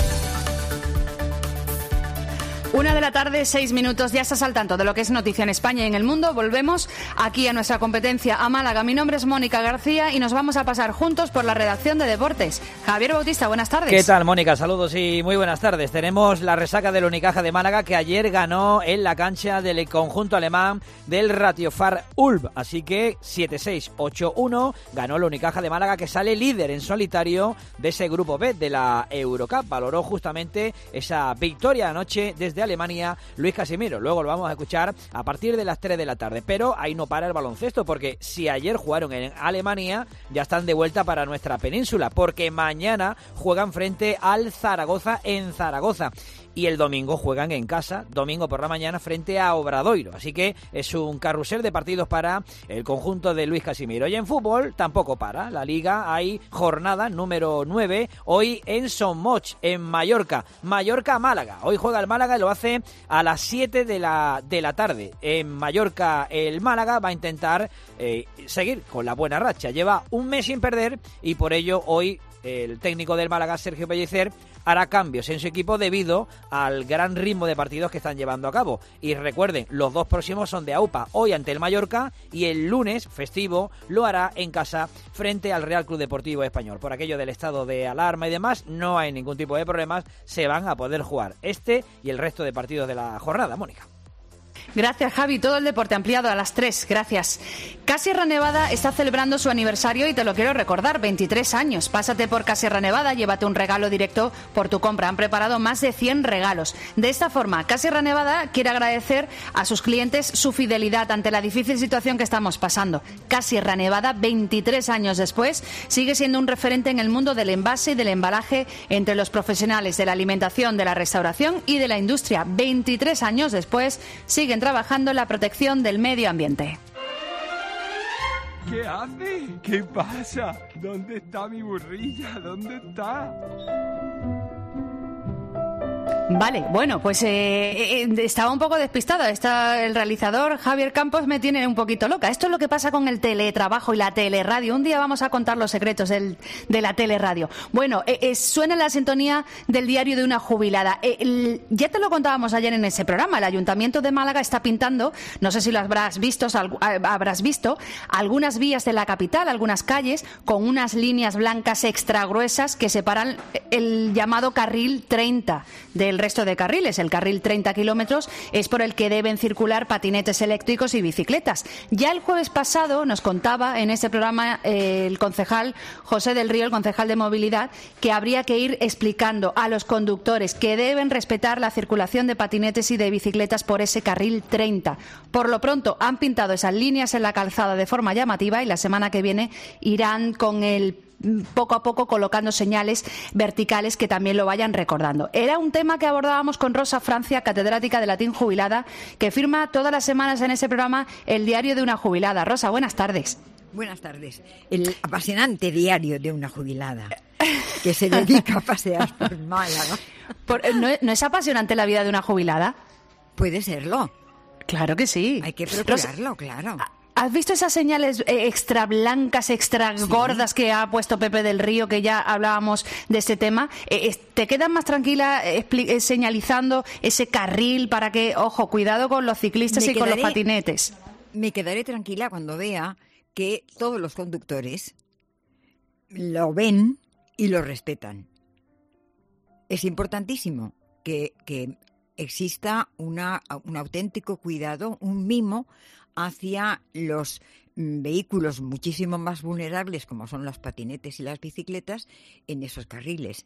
Una de la tarde, seis minutos. Ya estás al tanto de lo que es noticia en España y en el mundo. Volvemos aquí a nuestra competencia, a Málaga. Mi nombre es Mónica García y nos vamos a pasar juntos por la redacción de deportes. Javier Bautista, buenas tardes. ¿Qué tal, Mónica? Saludos y muy buenas tardes. Tenemos la resaca del Unicaja de Málaga, que ayer ganó en la cancha del conjunto alemán del Ratiofar Ulm. Así que siete seis, ocho uno ganó el Unicaja de Málaga, que sale líder en solitario de ese grupo B de la Eurocup. Valoró justamente esa victoria anoche desde Alemania Luis Casimiro. Luego lo vamos a escuchar a partir de las tres de la tarde. Pero ahí no para el baloncesto, porque si ayer jugaron en Alemania, ya están de vuelta para nuestra península, porque mañana juegan frente al Zaragoza en Zaragoza. Y el domingo juegan en casa, domingo por la mañana, frente a Obradoiro. Así que es un carrusel de partidos para el conjunto de Luis Casimiro. Y en fútbol tampoco para. La Liga, hay jornada número nueve, hoy en Somoch, en Mallorca. Mallorca-Málaga. Hoy juega el Málaga y lo hace a las siete de la, de la tarde. En Mallorca, el Málaga va a intentar eh, seguir con la buena racha. Lleva un mes sin perder y por ello hoy el técnico del Málaga, Sergio Pellicer, hará cambios en su equipo debido al gran ritmo de partidos que están llevando a cabo. Y recuerden, los dos próximos son de AUPA, hoy ante el Mallorca y el lunes, festivo, lo hará en casa frente al Real Club Deportivo Español. Por aquello del estado de alarma y demás, no hay ningún tipo de problemas, se van a poder jugar este y el resto de partidos de la jornada. Mónica. Gracias, Javi. Todo el deporte ampliado a las tres. Gracias. Casierra Nevada está celebrando su aniversario y te lo quiero recordar, veintitrés años. Pásate por Casierra Nevada, llévate un regalo directo por tu compra. Han preparado más de cien regalos. De esta forma, Casierra Nevada quiere agradecer a sus clientes su fidelidad ante la difícil situación que estamos pasando. Casierra Nevada, veintitrés años después, sigue siendo un referente en el mundo del envase y del embalaje entre los profesionales de la alimentación, de la restauración y de la industria. veintitrés años después, siguen trabajando en la protección del medio ambiente. ¿Qué hace? ¿Qué pasa? ¿Dónde está mi burrilla? ¿Dónde está? Vale, bueno, pues eh, eh, estaba un poco despistado. Está el realizador Javier Campos me tiene un poquito loca. Esto es lo que pasa con el teletrabajo y la teleradio. Un día vamos a contar los secretos del, de la teleradio. Bueno, eh, eh, suena la sintonía del diario de una jubilada. Eh, el, ya te lo contábamos ayer en ese programa. El Ayuntamiento de Málaga está pintando, no sé si lo habrás visto, habrás visto, algunas vías de la capital, algunas calles, con unas líneas blancas extra gruesas que separan el llamado carril treinta del resto de carriles. El carril treinta kilómetros es por el que deben circular patinetes eléctricos y bicicletas. Ya el jueves pasado nos contaba en ese programa eh, el concejal José del Río, el concejal de movilidad, que habría que ir explicando a los conductores que deben respetar la circulación de patinetes y de bicicletas por ese carril treinta. Por lo pronto han pintado esas líneas en la calzada de forma llamativa y la semana que viene irán con el poco a poco colocando señales verticales que también lo vayan recordando. Era un tema que abordábamos con Rosa Francia, catedrática de latín jubilada, que firma todas las semanas en ese programa el diario de una jubilada. Rosa, buenas tardes. Buenas tardes. El apasionante diario de una jubilada que se dedica a pasear por Málaga. Por, ¿no, ¿No es apasionante la vida de una jubilada? Puede serlo. Claro que sí. Hay que procurarlo, Rosa, claro. ¿Has visto esas señales extra blancas, extra sí. gordas que ha puesto Pepe del Río, que ya hablábamos de este tema? ¿Te quedas más tranquila señalizando ese carril para que, ojo, cuidado con los ciclistas me y quedaré, con los patinetes? Me quedaré tranquila cuando vea que todos los conductores lo ven y lo respetan. Es importantísimo que, que exista una, un auténtico cuidado, un mimo hacia los vehículos muchísimo más vulnerables, como son los patinetes y las bicicletas, en esos carriles.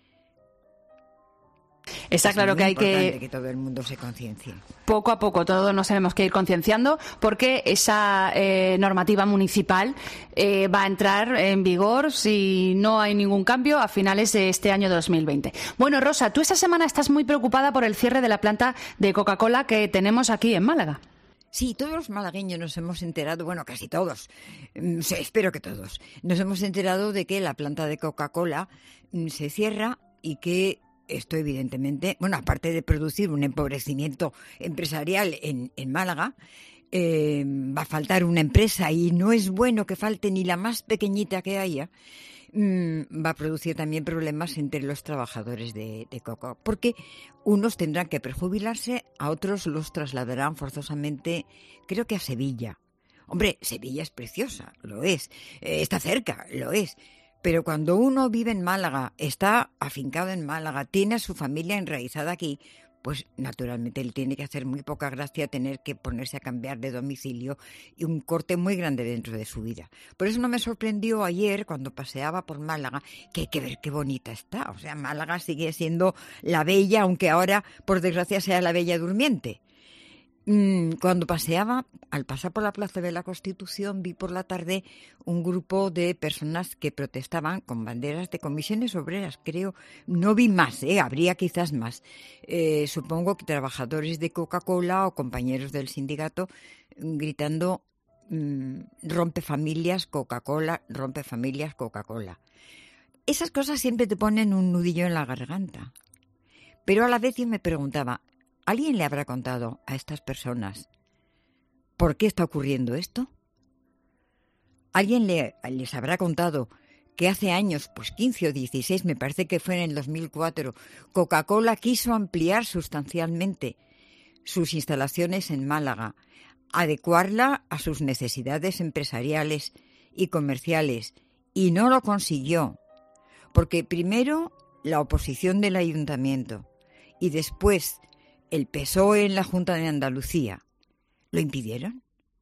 Está es claro muy que hay importante que... que todo el mundo se conciencie. Poco a poco todos nos tenemos que ir concienciando porque esa eh, normativa municipal eh, va a entrar en vigor si no hay ningún cambio a finales de este año dos mil veinte. Bueno, Rosa, tú esta semana estás muy preocupada por el cierre de la planta de Coca-Cola que tenemos aquí en Málaga. Sí, todos los malagueños nos hemos enterado, bueno, casi todos, sí, espero que todos, nos hemos enterado de que la planta de Coca-Cola se cierra y que esto evidentemente, bueno, aparte de producir un empobrecimiento empresarial en, en Málaga, eh, va a faltar una empresa y no es bueno que falte ni la más pequeñita que haya, va a producir también problemas entre los trabajadores de, de Coca, porque unos tendrán que prejubilarse, a otros los trasladarán forzosamente, creo que a Sevilla. Hombre, Sevilla es preciosa, lo es, eh, está cerca, lo es, pero cuando uno vive en Málaga, está afincado en Málaga, tiene a su familia enraizada aquí, pues naturalmente le tiene que hacer muy poca gracia tener que ponerse a cambiar de domicilio y un corte muy grande dentro de su vida. Por eso no me sorprendió ayer cuando paseaba por Málaga, que hay que ver qué bonita está. O sea, Málaga sigue siendo la bella, aunque ahora, por desgracia, sea la bella durmiente. Cuando paseaba, al pasar por la Plaza de la Constitución, vi por la tarde un grupo de personas que protestaban con banderas de comisiones obreras, creo. No vi más, ¿eh? Habría quizás más. Eh, supongo que trabajadores de Coca-Cola o compañeros del sindicato gritando mmm, rompe familias Coca-Cola, rompe familias Coca-Cola. Esas cosas siempre te ponen un nudillo en la garganta. Pero a la vez yo me preguntaba, ¿alguien le habrá contado a estas personas por qué está ocurriendo esto? ¿Alguien le, les habrá contado que hace años, pues quince o dieciséis, me parece que fue en el dos mil cuatro, Coca-Cola quiso ampliar sustancialmente sus instalaciones en Málaga, adecuarla a sus necesidades empresariales y comerciales, y no lo consiguió? Porque primero la oposición del ayuntamiento y después el P S O E en la Junta de Andalucía, ¿lo impidieron?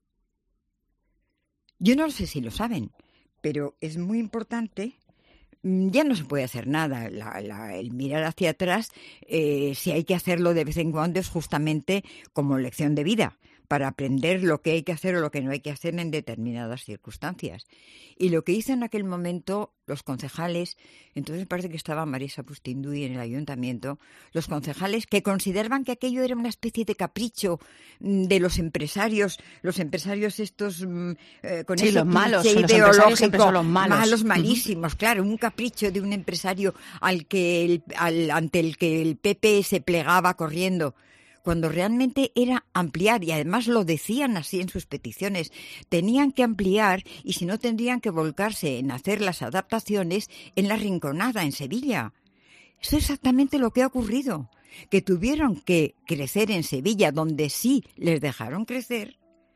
Yo no sé si lo saben, pero es muy importante. Ya no se puede hacer nada. La, la, el mirar hacia atrás, eh, si hay que hacerlo de vez en cuando, es justamente como lección de vida, para aprender lo que hay que hacer o lo que no hay que hacer en determinadas circunstancias. Y lo que hizo en aquel momento los concejales, entonces parece que estaba Marisa Pustinduy en el ayuntamiento, los concejales que consideraban que aquello era una especie de capricho de los empresarios, los empresarios estos eh, con sí, ese los malos, cliché los ideológico, son los malos. malos malísimos, uh-huh. Claro, un capricho de un empresario al que el, al, ante el que el P P se plegaba corriendo, cuando realmente era ampliar, y además lo decían así en sus peticiones, tenían que ampliar y si no tendrían que volcarse en hacer las adaptaciones en La Rinconada, en Sevilla. Eso es exactamente lo que ha ocurrido, que tuvieron que crecer en Sevilla, donde sí les dejaron crecer,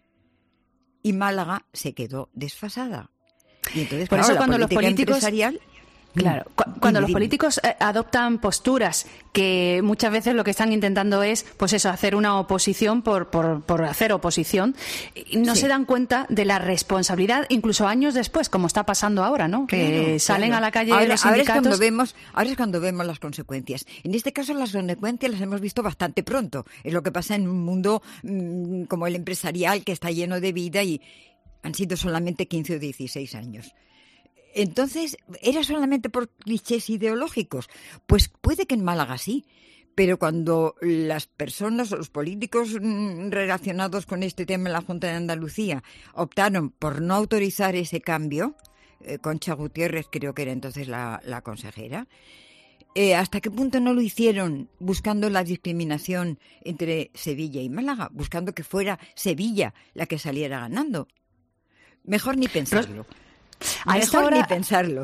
y Málaga se quedó desfasada. Y entonces, por claro, eso cuando la los políticos... empresarial... Claro, cuando los políticos adoptan posturas que muchas veces lo que están intentando es, pues eso, hacer una oposición por, por, por hacer oposición, no sí. se dan cuenta de la responsabilidad, incluso años después, como está pasando ahora, ¿no? Que claro, salen claro. a la calle ahora, los sindicatos. Ahora es, cuando vemos, ahora es cuando vemos las consecuencias. En este caso las consecuencias las hemos visto bastante pronto. Es lo que pasa en un mundo mmm, como el empresarial, que está lleno de vida, y han sido solamente quince o dieciséis años. Entonces, ¿era solamente por clichés ideológicos? Pues puede que en Málaga sí, pero cuando las personas, los políticos relacionados con este tema en la Junta de Andalucía optaron por no autorizar ese cambio, eh, Concha Gutiérrez creo que era entonces la, la consejera, eh, ¿hasta qué punto no lo hicieron buscando la discriminación entre Sevilla y Málaga, buscando que fuera Sevilla la que saliera ganando? Mejor ni pensarlo. A Mejor esta hora, ni pensarlo.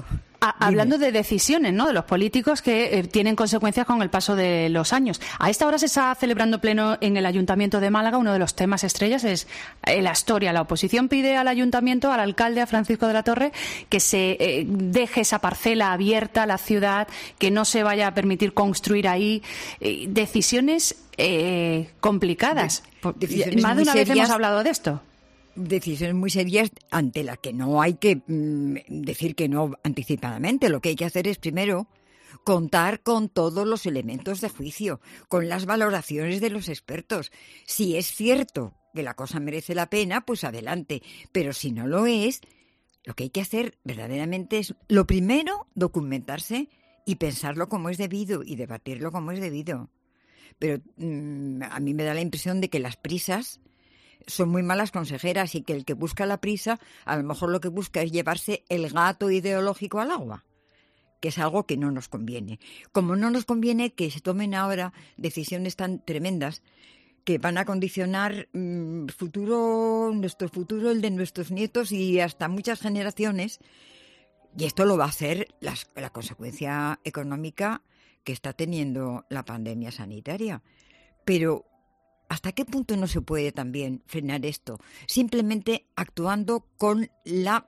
A, hablando de decisiones, ¿no?, de los políticos que eh, tienen consecuencias con el paso de los años. A esta hora se está celebrando pleno en el Ayuntamiento de Málaga. Uno de los temas estrellas es eh, la Astoria. La oposición pide al Ayuntamiento, al alcalde, a Francisco de la Torre, que se eh, deje esa parcela abierta a la ciudad, que no se vaya a permitir construir ahí. Eh, decisiones eh, complicadas. De, decisiones Más de una serias. vez hemos hablado de esto. Decisiones muy serias ante las que no hay que mm, decir que no anticipadamente. Lo que hay que hacer es, primero, contar con todos los elementos de juicio, con las valoraciones de los expertos. Si es cierto que la cosa merece la pena, pues adelante. Pero si no lo es, lo que hay que hacer verdaderamente es, lo primero, documentarse y pensarlo como es debido y debatirlo como es debido. Pero mm, a mí me da la impresión de que las prisas son muy malas consejeras y que el que busca la prisa a lo mejor lo que busca es llevarse el gato ideológico al agua, que es algo que no nos conviene. Como no nos conviene que se tomen ahora decisiones tan tremendas que van a condicionar mmm, futuro, nuestro futuro, el de nuestros nietos y hasta muchas generaciones, y esto lo va a hacer las, la consecuencia económica que está teniendo la pandemia sanitaria. Pero ¿hasta qué punto no se puede también frenar esto? Simplemente actuando con la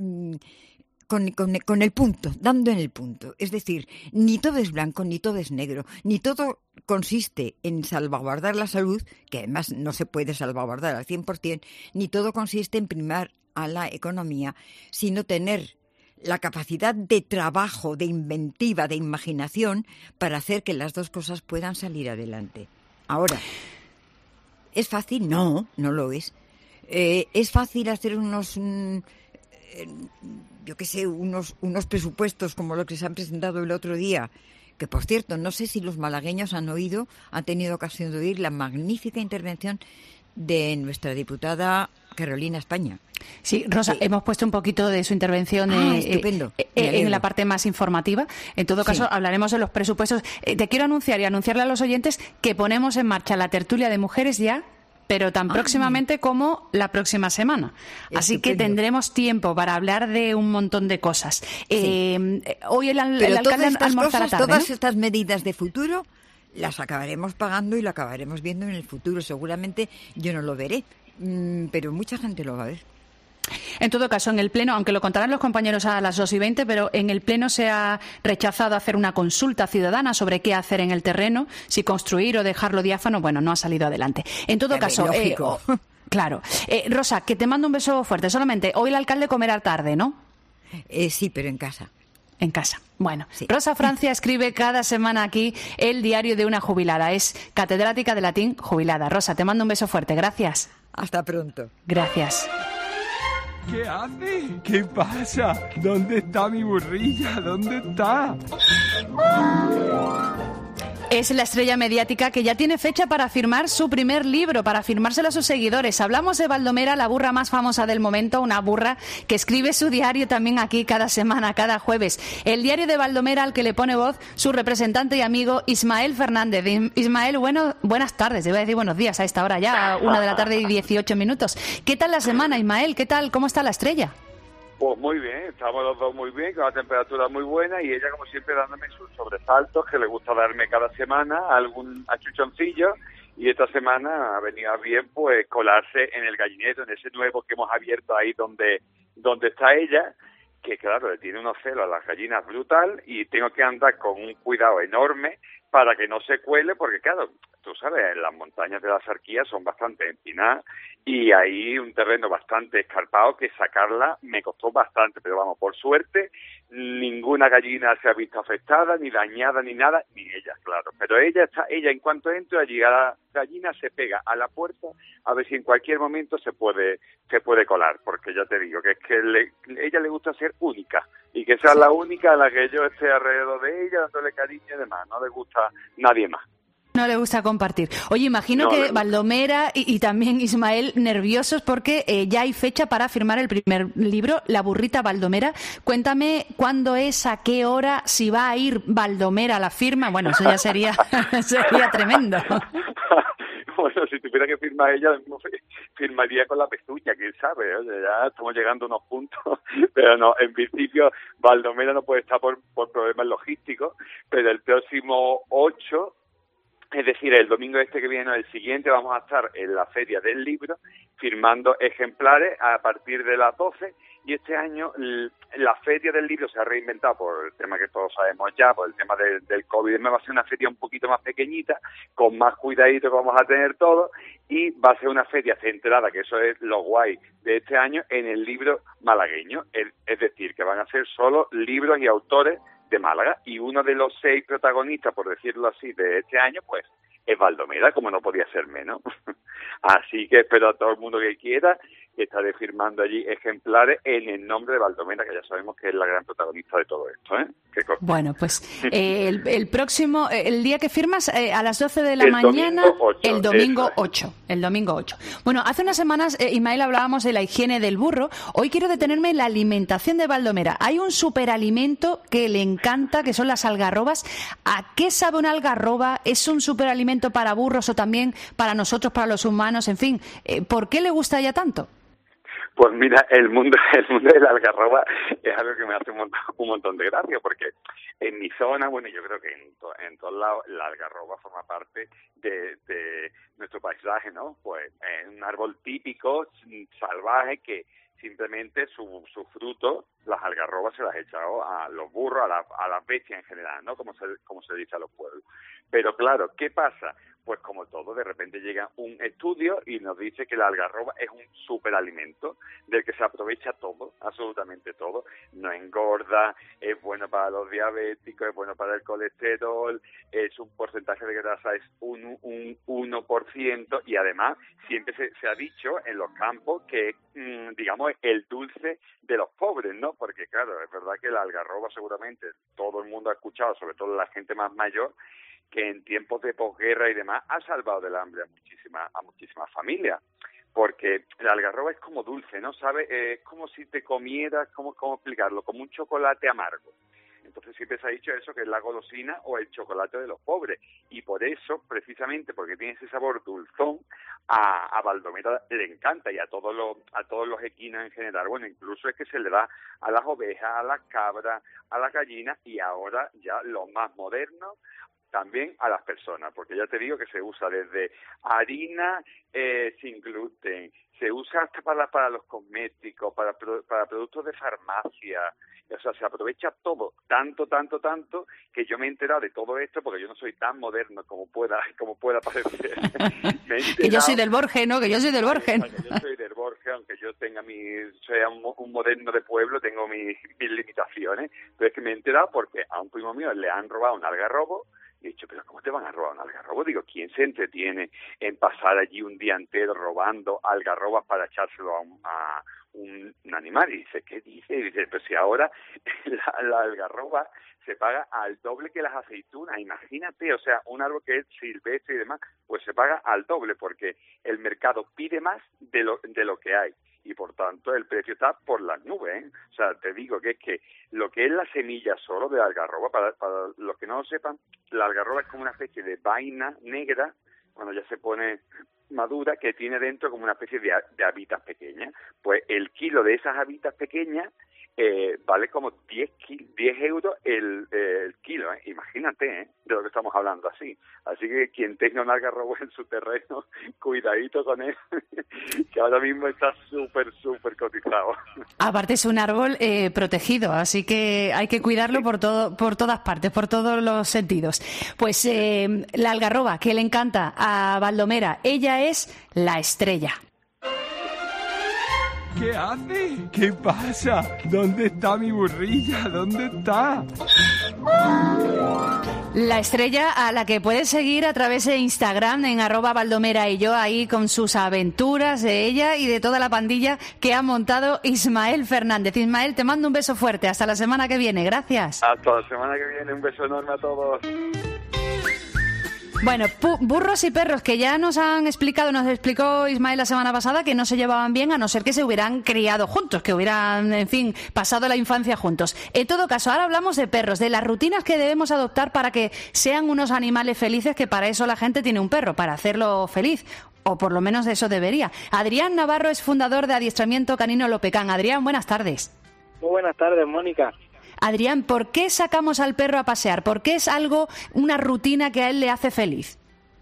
con, con, con el punto, dando en el punto. Es decir, ni todo es blanco, ni todo es negro, ni todo consiste en salvaguardar la salud, que además no se puede salvaguardar al cien por ciento, ni todo consiste en primar a la economía, sino tener la capacidad de trabajo, de inventiva, de imaginación, para hacer que las dos cosas puedan salir adelante. Ahora, ¿es fácil? No, no lo es. Eh, ¿Es fácil hacer unos, mm, eh, yo qué sé, unos, unos presupuestos como los que se han presentado el otro día? Que, por cierto, no sé si los malagueños han oído, han tenido ocasión de oír la magnífica intervención de nuestra diputada Carolina España. Sí, Rosa, sí. Hemos puesto un poquito de su intervención ah, eh, estupendo. Eh, en la parte más informativa. En todo caso, sí. hablaremos de los presupuestos. Eh, te quiero anunciar y anunciarle a los oyentes que ponemos en marcha la tertulia de mujeres ya, pero tan ah, próximamente bien. como la próxima semana. Estupendo. Así que tendremos tiempo para hablar de un montón de cosas. Eh, sí. Hoy el, el pero alcalde todas almuerza cosas, la tarde, todas ¿no? estas medidas de futuro las acabaremos pagando y lo acabaremos viendo en el futuro. Seguramente yo no lo veré, pero mucha gente lo va a ver. En todo caso, en el Pleno, aunque lo contarán los compañeros a las dos y veinte, pero en el Pleno se ha rechazado hacer una consulta ciudadana sobre qué hacer en el terreno, si construir o dejarlo diáfano. Bueno, no ha salido adelante. En todo caso, eh, oh, claro. Eh, Rosa, que te mando un beso fuerte. Solamente, hoy el alcalde comerá tarde, ¿no? Eh, sí, pero en casa. En casa. Bueno, sí. Rosa Francia escribe cada semana aquí el diario de una jubilada. Es catedrática de latín jubilada. Rosa, te mando un beso fuerte. Gracias. Hasta pronto. Gracias. ¿Qué hace? ¿Qué pasa? ¿Dónde está mi burrilla? ¿Dónde está? Es la estrella mediática que ya tiene fecha para firmar su primer libro, para firmárselo a sus seguidores. Hablamos de Baldomera, la burra más famosa del momento, una burra que escribe su diario también aquí cada semana, cada jueves. El diario de Baldomera al que le pone voz su representante y amigo Ismael Fernández. Ismael, bueno, buenas tardes, debo decir buenos días a esta hora ya, una de la tarde y dieciocho minutos. ¿Qué tal la semana, Ismael? ¿Qué tal? ¿Cómo está la estrella? Pues muy bien, estamos los dos muy bien, con la temperatura muy buena y ella como siempre dándome sus sobresaltos que le gusta darme cada semana algún achuchoncillo y esta semana ha venido bien pues colarse en el gallinero, en ese nuevo que hemos abierto ahí donde, donde está ella, que claro, le tiene unos celos a las gallinas brutal y tengo que andar con un cuidado enorme para que no se cuele, porque claro, tú sabes, en las montañas de la Sarquía son bastante empinadas y hay un terreno bastante escarpado que sacarla me costó bastante, pero vamos, por suerte ninguna gallina se ha visto afectada, ni dañada, ni nada, ni ella, claro. Pero ella está, ella en cuanto entra allí a la gallina se pega a la puerta a ver si en cualquier momento se puede se puede colar, porque ya te digo que es que le, ella le gusta ser única y que sea la única a la que yo esté alrededor de ella, dándole cariño y demás, no le gusta nadie más. No le gusta compartir. Oye, imagino no, que Baldomera y, y también Ismael nerviosos porque eh, ya hay fecha para firmar el primer libro, La burrita Baldomera. Cuéntame cuándo es, a qué hora, si va a ir Baldomera a la firma. Bueno, eso ya sería sería tremendo. Bueno, si si tuviera que firmar ella, mismo firmaría con la pezuña, quién sabe, oye, ya estamos llegando a unos puntos, pero no, en principio Baldomera no puede estar por, por problemas logísticos, pero el próximo ocho, es decir, el domingo este que viene o el siguiente, vamos a estar en la Feria del Libro firmando ejemplares a partir de las doce, y este año la Feria del Libro se ha reinventado por el tema que todos sabemos ya, por el tema del, del COVID. Me va a ser una feria un poquito más pequeñita, con más cuidadito que vamos a tener todos, y va a ser una feria centrada, que eso es lo guay de este año, en el libro malagueño. Es, es decir, que van a ser solo libros y autores de Málaga, y uno de los seis protagonistas, por decirlo así, de este año, pues es Baldomera, como no podía ser menos. Así que espero a todo el mundo que quiera, que estaré firmando allí ejemplares en el nombre de Baldomera, que ya sabemos que es la gran protagonista de todo esto, ¿eh? ¿Qué cosa? Bueno, pues eh, el, el próximo, el día que firmas, eh, a las doce de la el mañana, domingo ocho, el domingo es. ocho, el domingo ocho. Bueno, hace unas semanas, eh, Ismael, hablábamos de la higiene del burro. Hoy quiero detenerme en la alimentación de Baldomera. Hay un superalimento que le encanta, que son las algarrobas. ¿A qué sabe una algarroba? ¿Es un superalimento para burros o también para nosotros, para los humanos? En fin, eh, ¿por qué le gusta ya tanto? Pues mira, el mundo el mundo de la algarroba es algo que me hace un montón, un montón de gracia, porque en mi zona, bueno, yo creo que en, to, en todos lados la algarroba forma parte de, de nuestro paisaje, ¿no? Pues es un árbol típico, salvaje, que simplemente su, su fruto, las algarrobas se las ha echado a los burros, a, la, a las bestias en general, ¿no? Como se, como se dice a los pueblos. Pero claro, ¿qué pasa? Pues como todo, de repente llega un estudio y nos dice que la algarroba es un superalimento del que se aprovecha todo, absolutamente todo. No engorda, es bueno para los diabéticos, es bueno para el colesterol, es un porcentaje de grasa, es un, un uno por ciento, y además siempre se, se ha dicho en los campos que es, mmm, digamos, el dulce de los pobres, ¿no? Porque claro, es verdad que la algarroba seguramente todo el mundo ha escuchado, sobre todo la gente más mayor, que en tiempos de posguerra y demás ha salvado del hambre a muchísimas a muchísimas familias, porque la algarroba es como dulce, ¿no? ¿Sabe? Eh, es como si te comieras, ¿cómo, cómo explicarlo? Como un chocolate amargo. Entonces siempre se ha dicho eso, que es la golosina o el chocolate de los pobres, y por eso, precisamente porque tiene ese sabor dulzón, a, a Baldomera le encanta, y a todos los a todos los equinos en general. Bueno, incluso es que se le da a las ovejas, a las cabras, a las gallinas, y ahora ya los más modernos, también a las personas, porque ya te digo que se usa desde harina eh, sin gluten, se usa hasta para, para los cosméticos, para, para productos de farmacia, o sea, se aprovecha todo, tanto, tanto, tanto, que yo me he enterado de todo esto, porque yo no soy tan moderno como pueda como pueda parecer. Que yo soy del Borges, ¿no? Que yo soy del Borges. Que yo soy del Borges, aunque yo tenga mi, sea un, un moderno de pueblo, tengo mis, mis limitaciones, pero es que me he enterado porque a un primo mío le han robado un algarrobo. He dicho, pero ¿cómo te van a robar un algarrobo? Digo, ¿quién se entretiene en pasar allí un día entero robando algarrobas para echárselo a un, a un, un animal? Y dice, ¿qué dice? Y dice, pues si ahora la, la algarroba se paga al doble que las aceitunas, imagínate, o sea, un árbol que es silvestre y demás, pues se paga al doble, porque el mercado pide más de lo, de lo que hay. Y por tanto el precio está por las nubes, ¿eh? O sea, te digo que es que lo que es la semilla solo de algarroba, para, para los que no lo sepan, la algarroba es como una especie de vaina negra, cuando ya se pone madura, que tiene dentro como una especie de, de habitas pequeñas. Pues el kilo de esas habitas pequeñas eh, vale como diez euros el, eh, el kilo, ¿eh? Imagínate, ¿eh? De lo que estamos hablando así. Así que quien tenga un algarrobo en su terreno, cuidadito con él, que ahora mismo está súper, súper cotizado. Aparte es un árbol eh, protegido, así que hay que cuidarlo por todo, por todas partes, por todos los sentidos. Pues eh, la algarroba, que le encanta a Baldomera, ella es la estrella. ¿Qué hace? ¿Qué pasa? ¿Dónde está mi burrilla? ¿Dónde está? La estrella a la que puedes seguir a través de Instagram en arroba Baldomera y yo, ahí con sus aventuras de ella y de toda la pandilla que ha montado Ismael Fernández. Ismael, te mando un beso fuerte. Hasta la semana que viene. Gracias. Hasta la semana que viene. Un beso enorme a todos. Bueno, burros y perros que ya nos han explicado, nos explicó Ismael la semana pasada que no se llevaban bien a no ser que se hubieran criado juntos, que hubieran, en fin, pasado la infancia juntos. En todo caso, ahora hablamos de perros, de las rutinas que debemos adoptar para que sean unos animales felices, que para eso la gente tiene un perro, para hacerlo feliz. o por lo menos eso debería. Adrián Navarro es fundador de Adiestramiento Canino Lopecán. Adrián, buenas tardes. Muy buenas tardes, Mónica. Adrián, ¿por qué sacamos al perro a pasear? ¿Por qué es algo, una rutina que a él le hace feliz?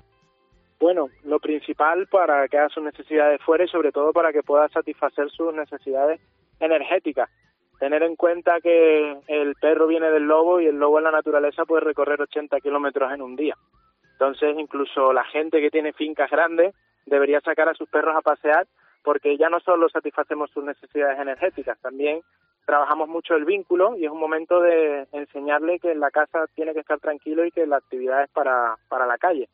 Bueno, lo principal para que haga sus necesidades fuera y sobre todo para que pueda satisfacer sus necesidades energéticas. Tener en cuenta que el perro viene del lobo y el lobo en la naturaleza puede recorrer ochenta kilómetros en un día. Entonces, incluso la gente que tiene fincas grandes debería sacar a sus perros a pasear porque ya no solo satisfacemos sus necesidades energéticas, también trabajamos mucho el vínculo y es un momento de enseñarle que en la casa tiene que estar tranquilo y que la actividad es para, para la calle.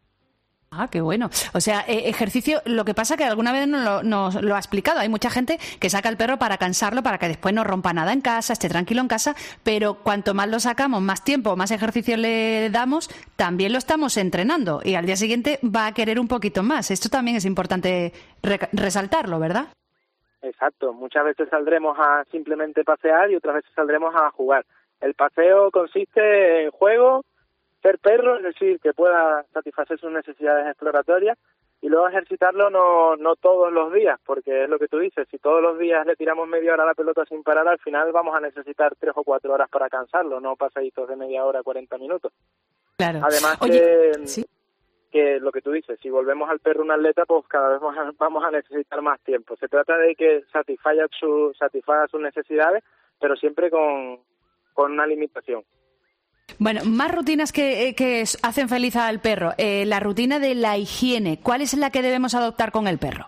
Ah, qué bueno. O sea, eh, ejercicio, lo que pasa que alguna vez nos lo, nos lo ha explicado. Hay mucha gente que saca al perro para cansarlo, para que después no rompa nada en casa, esté tranquilo en casa, pero cuanto más lo sacamos, más tiempo, más ejercicio le damos, también lo estamos entrenando y al día siguiente va a querer un poquito más. Esto también es importante re- resaltarlo, ¿verdad? Exacto. Muchas veces saldremos a simplemente pasear y otras veces saldremos a jugar. El paseo consiste en juego, ser perro, es decir, que pueda satisfacer sus necesidades exploratorias y luego ejercitarlo no no todos los días, porque es lo que tú dices, si todos los días le tiramos media hora a la pelota sin parar, al final vamos a necesitar tres o cuatro horas para cansarlo, no pasaditos de media hora, cuarenta minutos. Claro. Además Oye, que, ¿sí? que lo que tú dices, si volvemos al perro un atleta, pues cada vez vamos a, vamos a necesitar más tiempo. Se trata de que satisfaga, su, satisfaga sus necesidades, pero siempre con, con una limitación. Bueno, más rutinas que, que hacen feliz al perro. Eh, la rutina de la higiene, ¿cuál es la que debemos adoptar con el perro?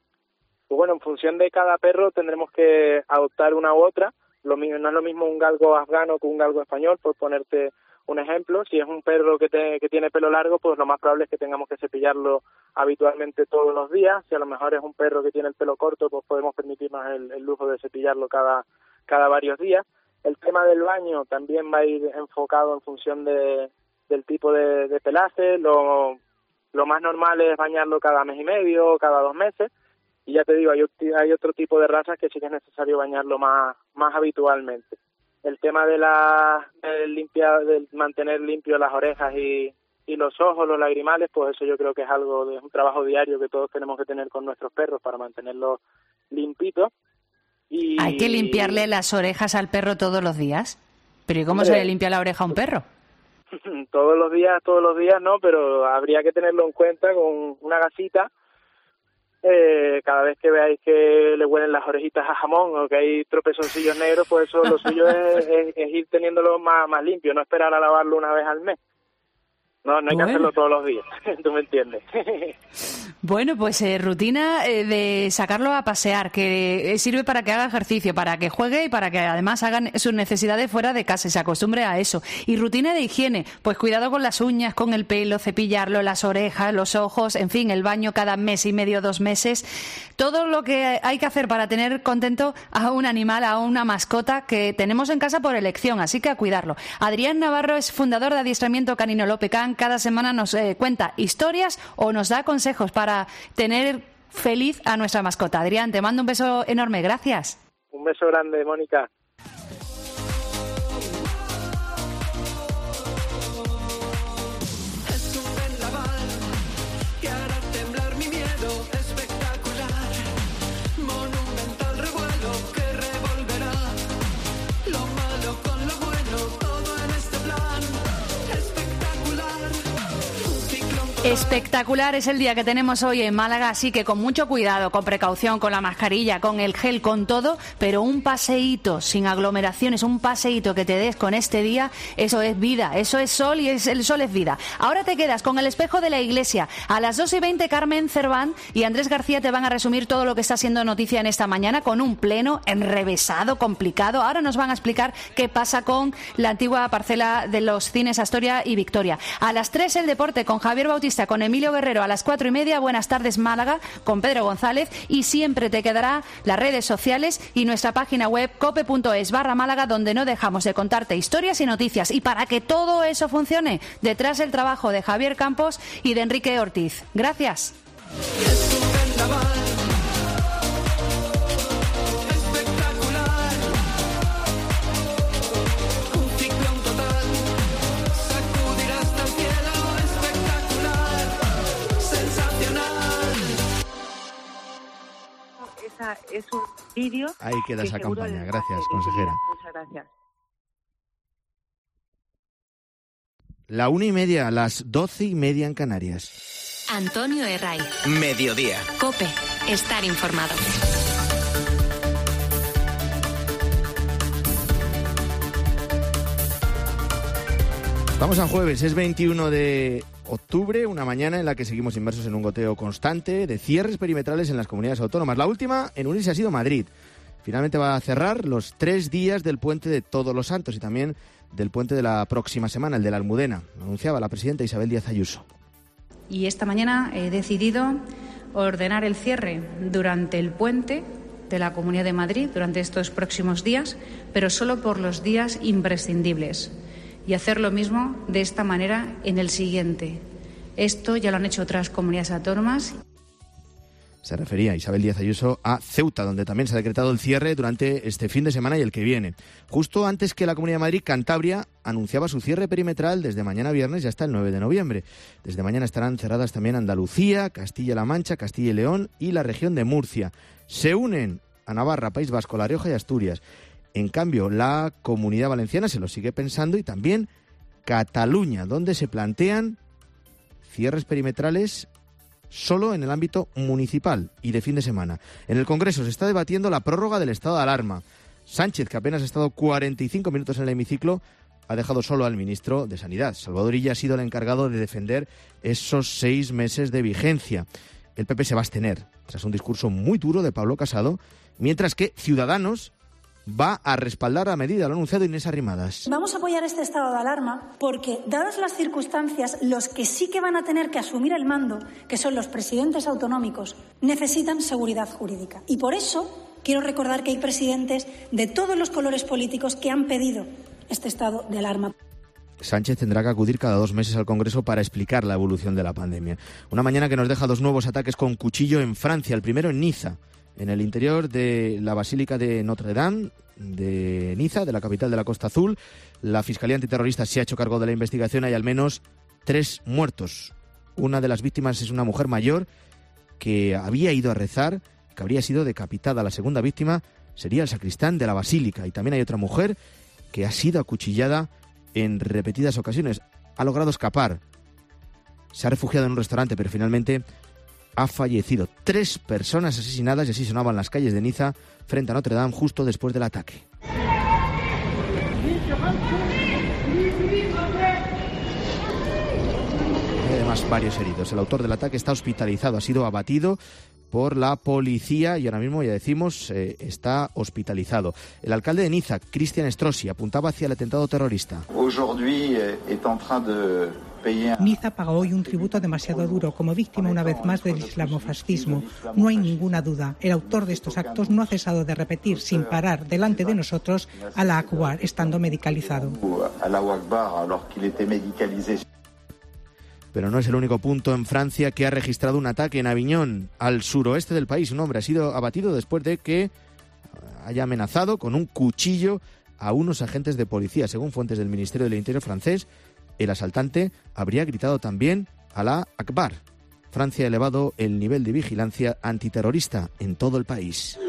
Pues bueno, en función de cada perro tendremos que adoptar una u otra. Lo mismo, no es lo mismo un galgo afgano que un galgo español, por ponerte un ejemplo. Si es un perro que, te, que tiene pelo largo, pues lo más probable es que tengamos que cepillarlo habitualmente todos los días. Si a lo mejor es un perro que tiene el pelo corto, pues podemos permitirnos el, el lujo de cepillarlo cada, cada varios días. El tema del baño también va a ir enfocado en función de, del tipo de, de pelaje. Lo, lo más normal es bañarlo cada mes y medio o cada dos meses. Y ya te digo, hay, hay otro tipo de razas que sí que es necesario bañarlo más, más habitualmente. El tema de la de limpiar, de mantener limpios las orejas y, y los ojos, los lagrimales, pues eso yo creo que es algo, de un trabajo diario que todos tenemos que tener con nuestros perros para mantenerlos limpitos. Y... ¿Hay que limpiarle las orejas al perro todos los días? ¿Pero y cómo se le limpia la oreja a un perro? Todos los días, todos los días no, pero habría que tenerlo en cuenta con una gasita. Eh, cada vez que veáis que le huelen las orejitas a jamón o que hay tropezoncillos negros, pues eso lo suyo es, es, es ir teniéndolo más, más limpio, no esperar a lavarlo una vez al mes. No, no hay bueno. que hacerlo todos los días, tú me entiendes. Bueno, pues eh, rutina eh, de sacarlo a pasear, que eh, sirve para que haga ejercicio, para que juegue y para que además hagan sus necesidades fuera de casa y se acostumbre a eso. Y rutina de higiene, pues cuidado con las uñas, con el pelo, cepillarlo, las orejas, los ojos, en fin, el baño cada mes y medio, dos meses. Todo lo que hay que hacer para tener contento a un animal, a una mascota que tenemos en casa por elección, así que a cuidarlo. Adrián Navarro es fundador de Adiestramiento Canino Lopecán. Cada semana nos eh, cuenta historias o nos da consejos para tener feliz a nuestra mascota. Adrián, te mando un beso enorme. Gracias. Un beso grande, Mónica. Espectacular es el día que tenemos hoy en Málaga, así que con mucho cuidado, con precaución, con la mascarilla, con el gel, con todo, pero un paseíto sin aglomeraciones, un paseíto que te des con este día, eso es vida, eso es sol y es, el sol es vida. Ahora te quedas con el espejo de la iglesia. A las dos y veinte Carmen Cerván y Andrés García te van a resumir todo lo que está siendo noticia en esta mañana con un pleno enrevesado, complicado. Ahora nos van a explicar qué pasa con la antigua parcela de los cines Astoria y Victoria. A las tres el deporte con Javier Bautista, con Emilio Guerrero. A las cuatro y media, Buenas tardes Málaga, con Pedro González. Y siempre te quedará las redes sociales y nuestra página web cope.es barra Málaga, donde no dejamos de contarte historias y noticias. Y para que todo eso funcione, detrás el trabajo de Javier Campos y de Enrique Ortiz. Gracias. Sensacional. es un vídeo. Ahí queda esa campaña. Les Gracias, hace. consejera. Muchas gracias. La una y media, las doce y media en Canarias. Antonio Herray. Mediodía. COPE. Estar informado. Vamos a jueves, es veintiuno de octubre, una mañana en la que seguimos inmersos en un goteo constante de cierres perimetrales en las comunidades autónomas. La última en unirse ha sido Madrid. Finalmente va a cerrar los tres días del puente de Todos los Santos y también del puente de la próxima semana, el de la Almudena. Lo anunciaba la presidenta Isabel Díaz Ayuso. Y esta mañana he decidido ordenar el cierre durante el puente de la Comunidad de Madrid, durante estos próximos días, pero solo por los días imprescindibles. Y hacer lo mismo de esta manera en el siguiente. Esto ya lo han hecho otras comunidades autónomas. Se refería Isabel Díaz Ayuso a Ceuta, donde también se ha decretado el cierre durante este fin de semana y el que viene. Justo antes que la Comunidad de Madrid, Cantabria anunciaba su cierre perimetral desde mañana viernes y hasta el nueve de noviembre. Desde mañana estarán cerradas también Andalucía, Castilla-La Mancha, Castilla y León y la región de Murcia. Se unen a Navarra, País Vasco, La Rioja y Asturias. En cambio, la Comunidad Valenciana se lo sigue pensando y también Cataluña, donde se plantean cierres perimetrales solo en el ámbito municipal y de fin de semana. En el Congreso se está debatiendo la prórroga del estado de alarma. Sánchez, que apenas ha estado cuarenta y cinco minutos en el hemiciclo, ha dejado solo al ministro de Sanidad. Salvador Illa ha sido el encargado de defender esos seis meses de vigencia. El P P se va a abstener, tras un discurso muy duro de Pablo Casado, mientras que Ciudadanos va a respaldar la medida, lo ha anunciado Inés Arrimadas. Vamos a apoyar este estado de alarma porque, dadas las circunstancias, los que sí que van a tener que asumir el mando, que son los presidentes autonómicos, necesitan seguridad jurídica. Y por eso quiero recordar que hay presidentes de todos los colores políticos que han pedido este estado de alarma. Sánchez tendrá que acudir cada dos meses al Congreso para explicar la evolución de la pandemia. Una mañana que nos deja dos nuevos ataques con cuchillo en Francia, el primero en Niza, en el interior de la Basílica de Notre Dame de Niza, de la capital de la Costa Azul. La Fiscalía Antiterrorista se ha hecho cargo de la investigación. Hay al menos tres muertos. Una de las víctimas es una mujer mayor que había ido a rezar, que habría sido decapitada. La segunda víctima sería el sacristán de la Basílica. Y también hay otra mujer que ha sido acuchillada en repetidas ocasiones. Ha logrado escapar. Se ha refugiado en un restaurante, pero finalmente ha fallecido. Tres personas asesinadas, y así sonaban las calles de Niza frente a Notre Dame justo después del ataque. Hay además varios heridos. El autor del ataque está hospitalizado, ha sido abatido por la policía y ahora mismo, ya decimos, eh, está hospitalizado. El alcalde de Niza, Cristian Estrosi, apuntaba hacia el atentado terrorista. Niza paga hoy un tributo demasiado duro como víctima una vez más del islamofascismo. No hay ninguna duda. El autor de estos actos no ha cesado de repetir sin parar delante de nosotros Alá Akbar, estando medicalizado. Pero no es el único punto en Francia que ha registrado un ataque. En Aviñón, al suroeste del país, un hombre ha sido abatido después de que haya amenazado con un cuchillo a unos agentes de policía. Según fuentes del Ministerio del Interior francés, el asaltante habría gritado también Alá Akbar. Francia ha elevado el nivel de vigilancia antiterrorista en todo el país.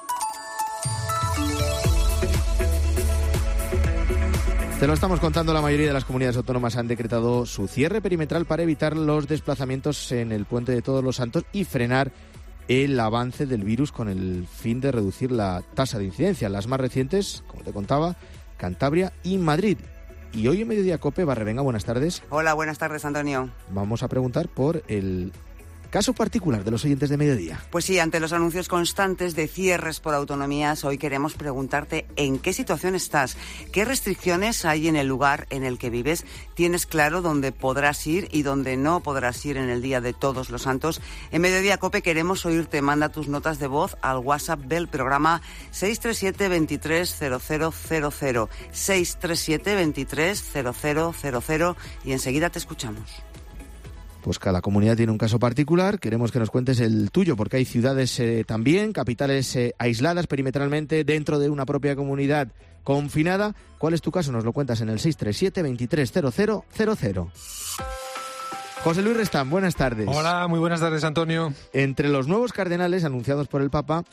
Te lo estamos contando, la mayoría de las comunidades autónomas han decretado su cierre perimetral para evitar los desplazamientos en el puente de Todos los Santos y frenar el avance del virus con el fin de reducir la tasa de incidencia. Las más recientes, como te contaba, Cantabria y Madrid. Y hoy en Mediodía COPE, Barrevenga, buenas tardes. Hola, buenas tardes, Antonio. Vamos a preguntar por el caso particular de los oyentes de Mediodía. Pues sí, ante los anuncios constantes de cierres por autonomías, hoy queremos preguntarte en qué situación estás, qué restricciones hay en el lugar en el que vives, tienes claro dónde podrás ir y dónde no podrás ir en el Día de Todos los Santos. En Mediodía COPE queremos oírte, manda tus notas de voz al WhatsApp del programa seis tres siete, veintitrés, cero cero cero cero, seis tres siete, veintitrés, cero cero cero cero y enseguida te escuchamos. Pues cada comunidad tiene un caso particular. Queremos que nos cuentes el tuyo, porque hay ciudades eh, también, capitales eh, aisladas perimetralmente dentro de una propia comunidad confinada. ¿Cuál es tu caso? Nos lo cuentas en el seis tres siete, veintitrés, cero cero cero cero. José Luis Restán, buenas tardes. Hola, muy buenas tardes, Antonio. Entre los nuevos cardenales anunciados por el Papa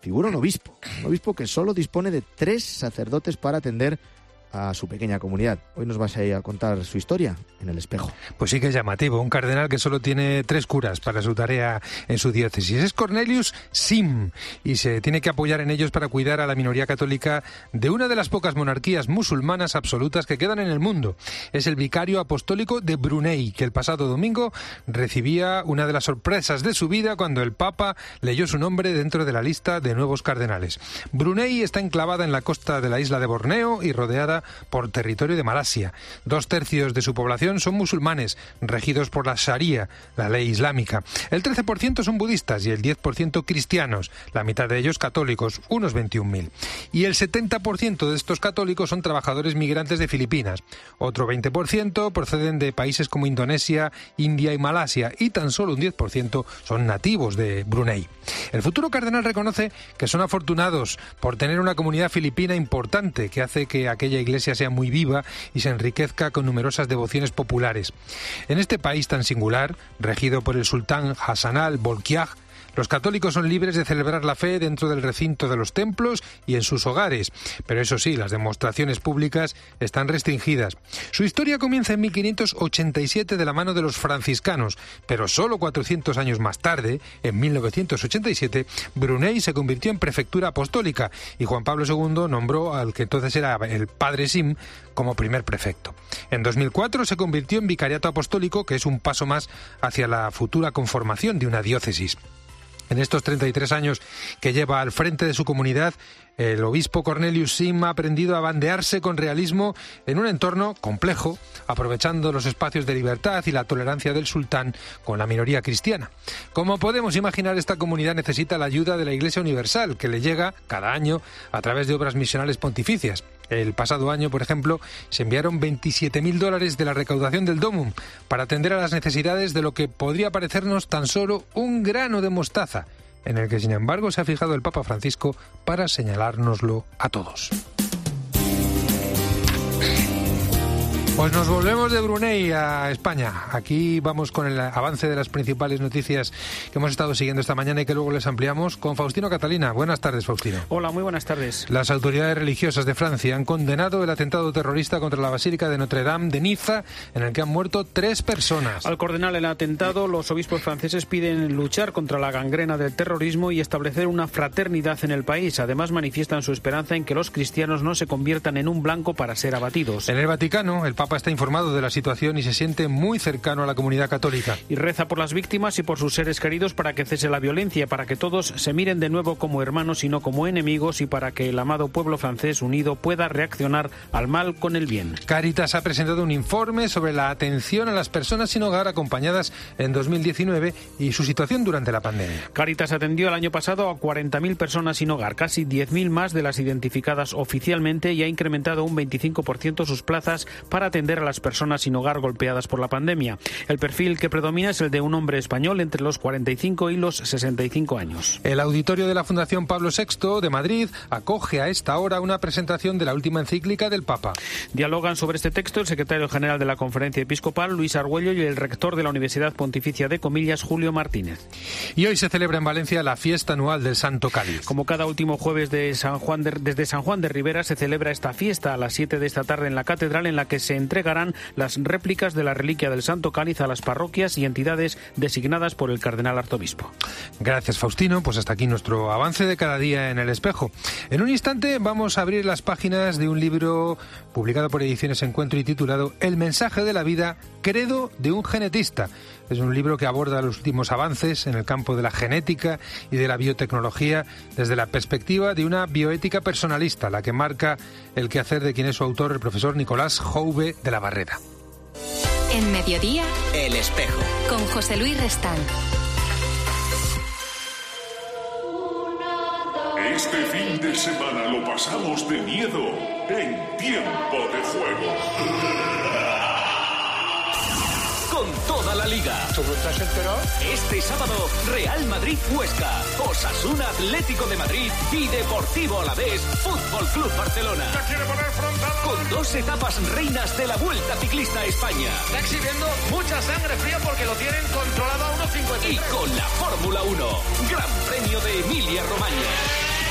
figura un obispo, un obispo que solo dispone de tres sacerdotes para atender a su pequeña comunidad. Hoy nos vas a ir a contar su historia en El Espejo. Pues sí que es llamativo, un cardenal que solo tiene tres curas para su tarea en su diócesis. Es Cornelius Sim y se tiene que apoyar en ellos para cuidar a la minoría católica de una de las pocas monarquías musulmanas absolutas que quedan en el mundo. Es el vicario apostólico de Brunei, que el pasado domingo recibía una de las sorpresas de su vida cuando el Papa leyó su nombre dentro de la lista de nuevos cardenales. Brunei está enclavada en la costa de la isla de Borneo y rodeada por territorio de Malasia. Dos tercios de su población son musulmanes, regidos por la Sharia, la ley islámica. El trece por ciento son budistas y el diez por ciento cristianos, la mitad de ellos católicos, unos veintiún mil. Y el setenta por ciento de estos católicos son trabajadores migrantes de Filipinas. Otro veinte por ciento proceden de países como Indonesia, India y Malasia, y tan solo un diez por ciento son nativos de Brunei. El futuro cardenal reconoce que son afortunados por tener una comunidad filipina importante que hace que aquella iglesia sea muy viva y se enriquezca con numerosas devociones populares. En este país tan singular, regido por el sultán Hassanal Bolkiah, los católicos son libres de celebrar la fe dentro del recinto de los templos y en sus hogares, pero eso sí, las demostraciones públicas están restringidas. Su historia comienza en mil quinientos ochenta y siete de la mano de los franciscanos, pero solo cuatrocientos años más tarde, en mil novecientos ochenta y siete, Brunei se convirtió en prefectura apostólica y Juan Pablo segundo nombró al que entonces era el padre Sim como primer prefecto. En dos mil cuatro se convirtió en vicariato apostólico, que es un paso más hacia la futura conformación de una diócesis. En estos treinta y tres años que lleva al frente de su comunidad, el obispo Cornelius Sim ha aprendido a bandearse con realismo en un entorno complejo, aprovechando los espacios de libertad y la tolerancia del sultán con la minoría cristiana. Como podemos imaginar, esta comunidad necesita la ayuda de la Iglesia Universal, que le llega cada año a través de obras misionales pontificias. El pasado año, por ejemplo, se enviaron veintisiete mil dólares de la recaudación del Domum para atender a las necesidades de lo que podría parecernos tan solo un grano de mostaza, en el que, sin embargo, se ha fijado el Papa Francisco para señalárnoslo a todos. Pues nos volvemos de Brunei a España. Aquí vamos con el avance de las principales noticias que hemos estado siguiendo esta mañana y que luego les ampliamos con Faustino Catalina. Buenas tardes, Faustino. Hola, muy buenas tardes. Las autoridades religiosas de Francia han condenado el atentado terrorista contra la Basílica de Notre Dame de Niza, en el que han muerto tres personas. Al condenar el atentado, los obispos franceses piden luchar contra la gangrena del terrorismo y establecer una fraternidad en el país. Además, manifiestan su esperanza en que los cristianos no se conviertan en un blanco para ser abatidos. En el Vaticano, el Papa Papa está informado de la situación y se siente muy cercano a la comunidad católica. Y reza por las víctimas y por sus seres queridos para que cese la violencia, para que todos se miren de nuevo como hermanos y no como enemigos, y para que el amado pueblo francés unido pueda reaccionar al mal con el bien. Cáritas ha presentado un informe sobre la atención a las personas sin hogar acompañadas en dos mil diecinueve y su situación durante la pandemia. Cáritas atendió el año pasado a cuarenta mil personas sin hogar, casi diez mil más de las identificadas oficialmente, y ha incrementado un veinticinco por ciento sus plazas para atender a las personas sin hogar golpeadas por la pandemia. El perfil que predomina es el de un hombre español entre los cuarenta y cinco y los sesenta y cinco años. El auditorio de la Fundación Pablo sexto de Madrid acoge a esta hora una presentación de la última encíclica del Papa. Dialogan sobre este texto el secretario general de la Conferencia Episcopal, Luis Argüello, y el rector de la Universidad Pontificia de Comillas, Julio Martínez. Y hoy se celebra en Valencia la fiesta anual del Santo Cáliz. Como cada último jueves de San Juan de, desde San Juan de Ribera se celebra esta fiesta a las siete de esta tarde en la catedral, en la que se entregarán las réplicas de la reliquia del Santo Cáliz a las parroquias y entidades designadas por el cardenal arzobispo. Gracias, Faustino. Pues hasta aquí nuestro avance de cada día en El Espejo. En un instante vamos a abrir las páginas de un libro publicado por Ediciones Encuentro y titulado El mensaje de la vida, credo de un genetista. Es un libro que aborda los últimos avances en el campo de la genética y de la biotecnología desde la perspectiva de una bioética personalista, la que marca el quehacer de quien es su autor, el profesor Nicolás Jouve de la Barrera. En Mediodía, El Espejo, con José Luis Restán. Este fin de semana lo pasamos de miedo en Tiempo de Juego. Con toda la liga. ¿Tú no estás enterado? Este sábado, Real Madrid-Huesca, Osasuna Atlético de Madrid y Deportivo Alavés Fútbol Club Barcelona. ¿Ya quiere poner frontal? Con dos etapas reinas de la Vuelta Ciclista a España. Está exhibiendo mucha sangre fría porque lo tienen controlado a uno cincuenta y tres. Y con la Fórmula uno, Gran Premio de Emilia-Romagna.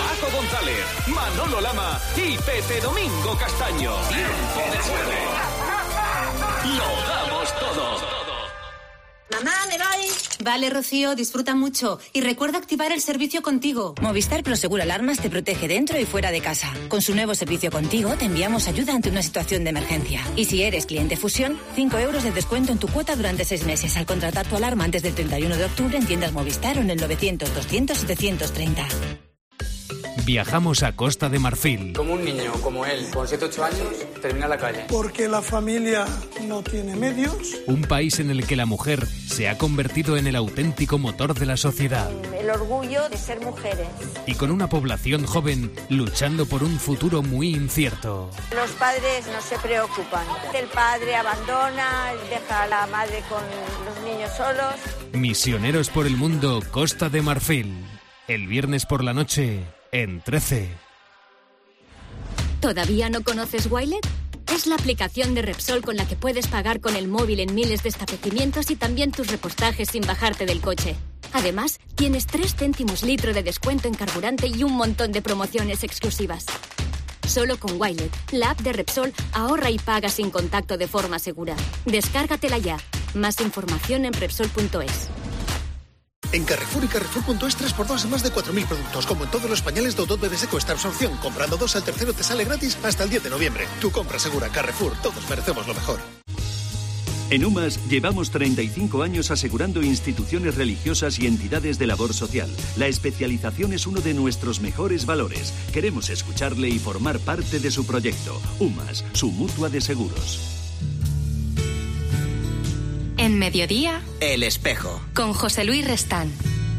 Paco González, Manolo Lama y Pepe Domingo Castaño. Tiempo de juego. Lo damos todo. Mamá, ¿me voy? Vale, Rocío, disfruta mucho. Y recuerda activar el servicio Contigo. Movistar Prosegur Alarmas te protege dentro y fuera de casa. Con su nuevo servicio Contigo te enviamos ayuda ante una situación de emergencia. Y si eres cliente Fusión, cinco euros de descuento en tu cuota durante seis meses al contratar tu alarma antes del treinta y uno de octubre en tiendas Movistar o en el novecientos, doscientos, setecientos treinta. Viajamos a Costa de Marfil. Como un niño, como él, con siete u ocho años, termina la calle. Porque la familia no tiene medios. Un país en el que la mujer se ha convertido en el auténtico motor de la sociedad. El orgullo de ser mujeres. Y con una población joven luchando por un futuro muy incierto. Los padres no se preocupan. El padre abandona, deja a la madre con los niños solos. Misioneros por el mundo, Costa de Marfil. El viernes por la noche, en trece. ¿Todavía no conoces Wilet? Es la aplicación de Repsol con la que puedes pagar con el móvil en miles de establecimientos y también tus repostajes sin bajarte del coche. Además, tienes tres céntimos litro de descuento en carburante y un montón de promociones exclusivas. Solo con Wilet, la app de Repsol, ahorra y paga sin contacto de forma segura. Descárgatela ya. Más información en Repsol punto es. En Carrefour y Carrefour punto es tres por dos en más de cuatro mil productos, como en todos los pañales Dodot Bebé Seco esta absorción. Comprando dos, al tercero te sale gratis hasta el diez de noviembre. Tu compra segura. Carrefour, todos merecemos lo mejor. En UMAS llevamos treinta y cinco años asegurando instituciones religiosas y entidades de labor social. La especialización es uno de nuestros mejores valores. Queremos escucharle y formar parte de su proyecto. UMAS, su mutua de seguros. En Mediodía, El Espejo, con José Luis Restán.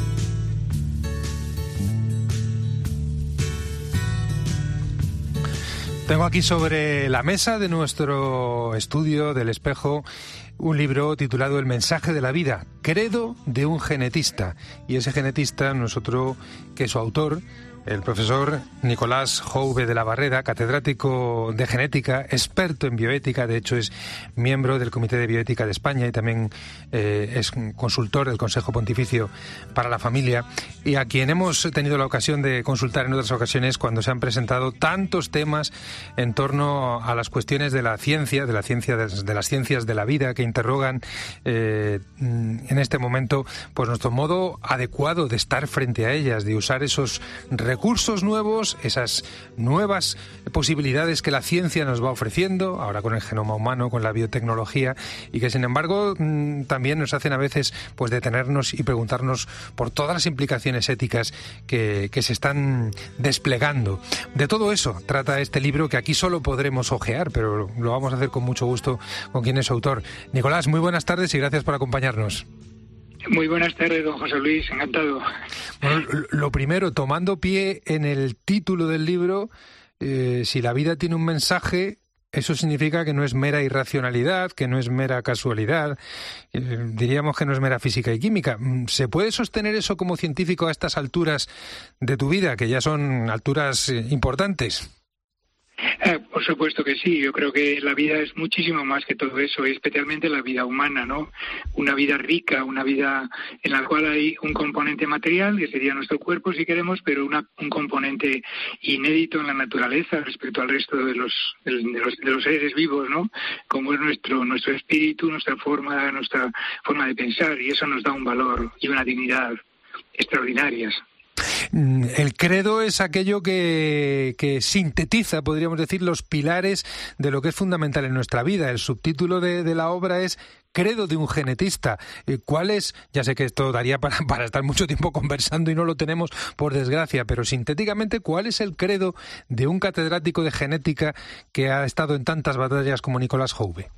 Tengo aquí sobre la mesa de nuestro estudio del Espejo un libro titulado El mensaje de la vida, credo de un genetista. Y ese genetista no es otro que su autor, el profesor Nicolás Jouve de la Barrera, catedrático de genética, experto en bioética, de hecho es miembro del Comité de Bioética de España y también eh, es consultor del Consejo Pontificio para la Familia, y a quien hemos tenido la ocasión de consultar en otras ocasiones cuando se han presentado tantos temas en torno a las cuestiones de la ciencia, de la ciencia de, de las ciencias de la vida, que interrogan eh, en este momento pues nuestro modo adecuado de estar frente a ellas, de usar esos recursos recursos nuevos, esas nuevas posibilidades que la ciencia nos va ofreciendo, ahora con el genoma humano, con la biotecnología, y que sin embargo mmm, también nos hacen a veces pues detenernos y preguntarnos por todas las implicaciones éticas que, que se están desplegando. De todo eso trata este libro, que aquí solo podremos ojear, pero lo vamos a hacer con mucho gusto con quien es su autor. Nicolás, muy buenas tardes y gracias por acompañarnos. Muy buenas tardes, don José Luis, encantado. Bueno, lo primero, tomando pie en el título del libro, eh, si la vida tiene un mensaje, eso significa que no es mera irracionalidad, que no es mera casualidad, eh, diríamos que no es mera física y química. ¿Se puede sostener eso como científico a estas alturas de tu vida, que ya son alturas eh, importantes? Eh, por supuesto que sí, yo creo que la vida es muchísimo más que todo eso, y especialmente la vida humana, ¿no? Una vida rica, una vida en la cual hay un componente material, que sería nuestro cuerpo si queremos, pero una, un componente inédito en la naturaleza respecto al resto de los, de los, de los seres vivos, ¿no? Como es nuestro, nuestro espíritu, nuestra forma, nuestra forma de pensar, y eso nos da un valor y una dignidad extraordinarias. El credo es aquello que, que sintetiza, podríamos decir, los pilares de lo que es fundamental en nuestra vida. El subtítulo de, de la obra es Credo de un genetista. ¿Cuál es? Ya sé que esto daría para, para estar mucho tiempo conversando y no lo tenemos, por desgracia, pero sintéticamente, ¿cuál es el credo de un catedrático de genética que ha estado en tantas batallas como Nicolás Jouve?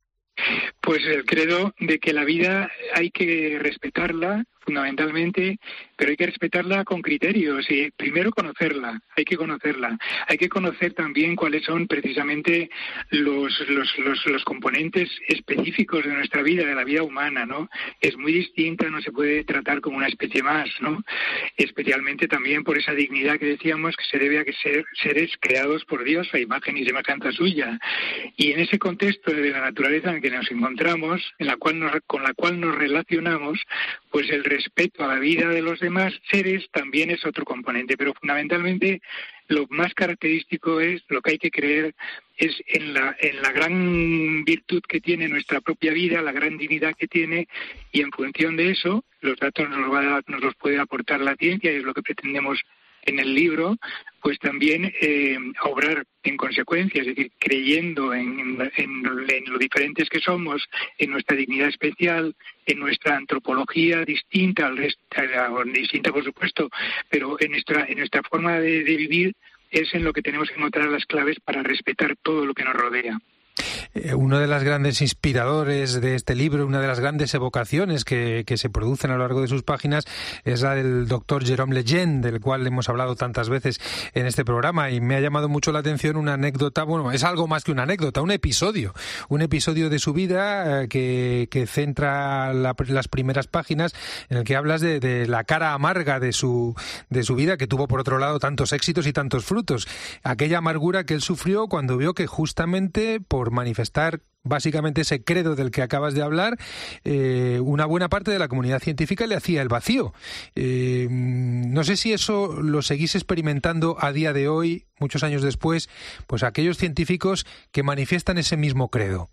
Pues el credo de que la vida hay que respetarla, fundamentalmente, pero hay que respetarla con criterios y primero conocerla, hay que conocerla, hay que conocer también cuáles son precisamente los, los, los, los componentes específicos de nuestra vida, de la vida humana, ¿no? Es muy distinta, no se puede tratar como una especie más, ¿no? Especialmente también por esa dignidad que decíamos que se debe a que ser seres creados por Dios a imagen y semejanza suya. Y en ese contexto de la naturaleza en que nos encontramos, en la cual nos, con la cual nos relacionamos, pues el respeto a la vida de los demás demás seres también es otro componente, pero fundamentalmente lo más característico es, lo que hay que creer, es en la, en la gran virtud que tiene nuestra propia vida, la gran dignidad que tiene, y en función de eso, los datos nos los, va a dar, nos los puede aportar la ciencia, y es lo que pretendemos en el libro, pues también eh, obrar en consecuencia, es decir, creyendo en, en, en lo diferentes que somos, en nuestra dignidad especial, en nuestra antropología distinta al resto, distinta por supuesto, pero en nuestra en nuestra forma de, de vivir es en lo que tenemos que encontrar las claves para respetar todo lo que nos rodea. Uno de los grandes inspiradores de este libro, una de las grandes evocaciones que, que se producen a lo largo de sus páginas es la del doctor Jérôme Lejeune, del cual hemos hablado tantas veces en este programa, y me ha llamado mucho la atención una anécdota, bueno, es algo más que una anécdota, un episodio, un episodio de su vida eh, que, que centra la, las primeras páginas, en el que hablas de, de la cara amarga de su, de su vida, que tuvo por otro lado tantos éxitos y tantos frutos, aquella amargura que él sufrió cuando vio que justamente por manifestar básicamente ese credo del que acabas de hablar, eh, una buena parte de la comunidad científica le hacía el vacío. Eh, no sé si eso lo seguís experimentando a día de hoy, muchos años después, pues aquellos científicos que manifiestan ese mismo credo.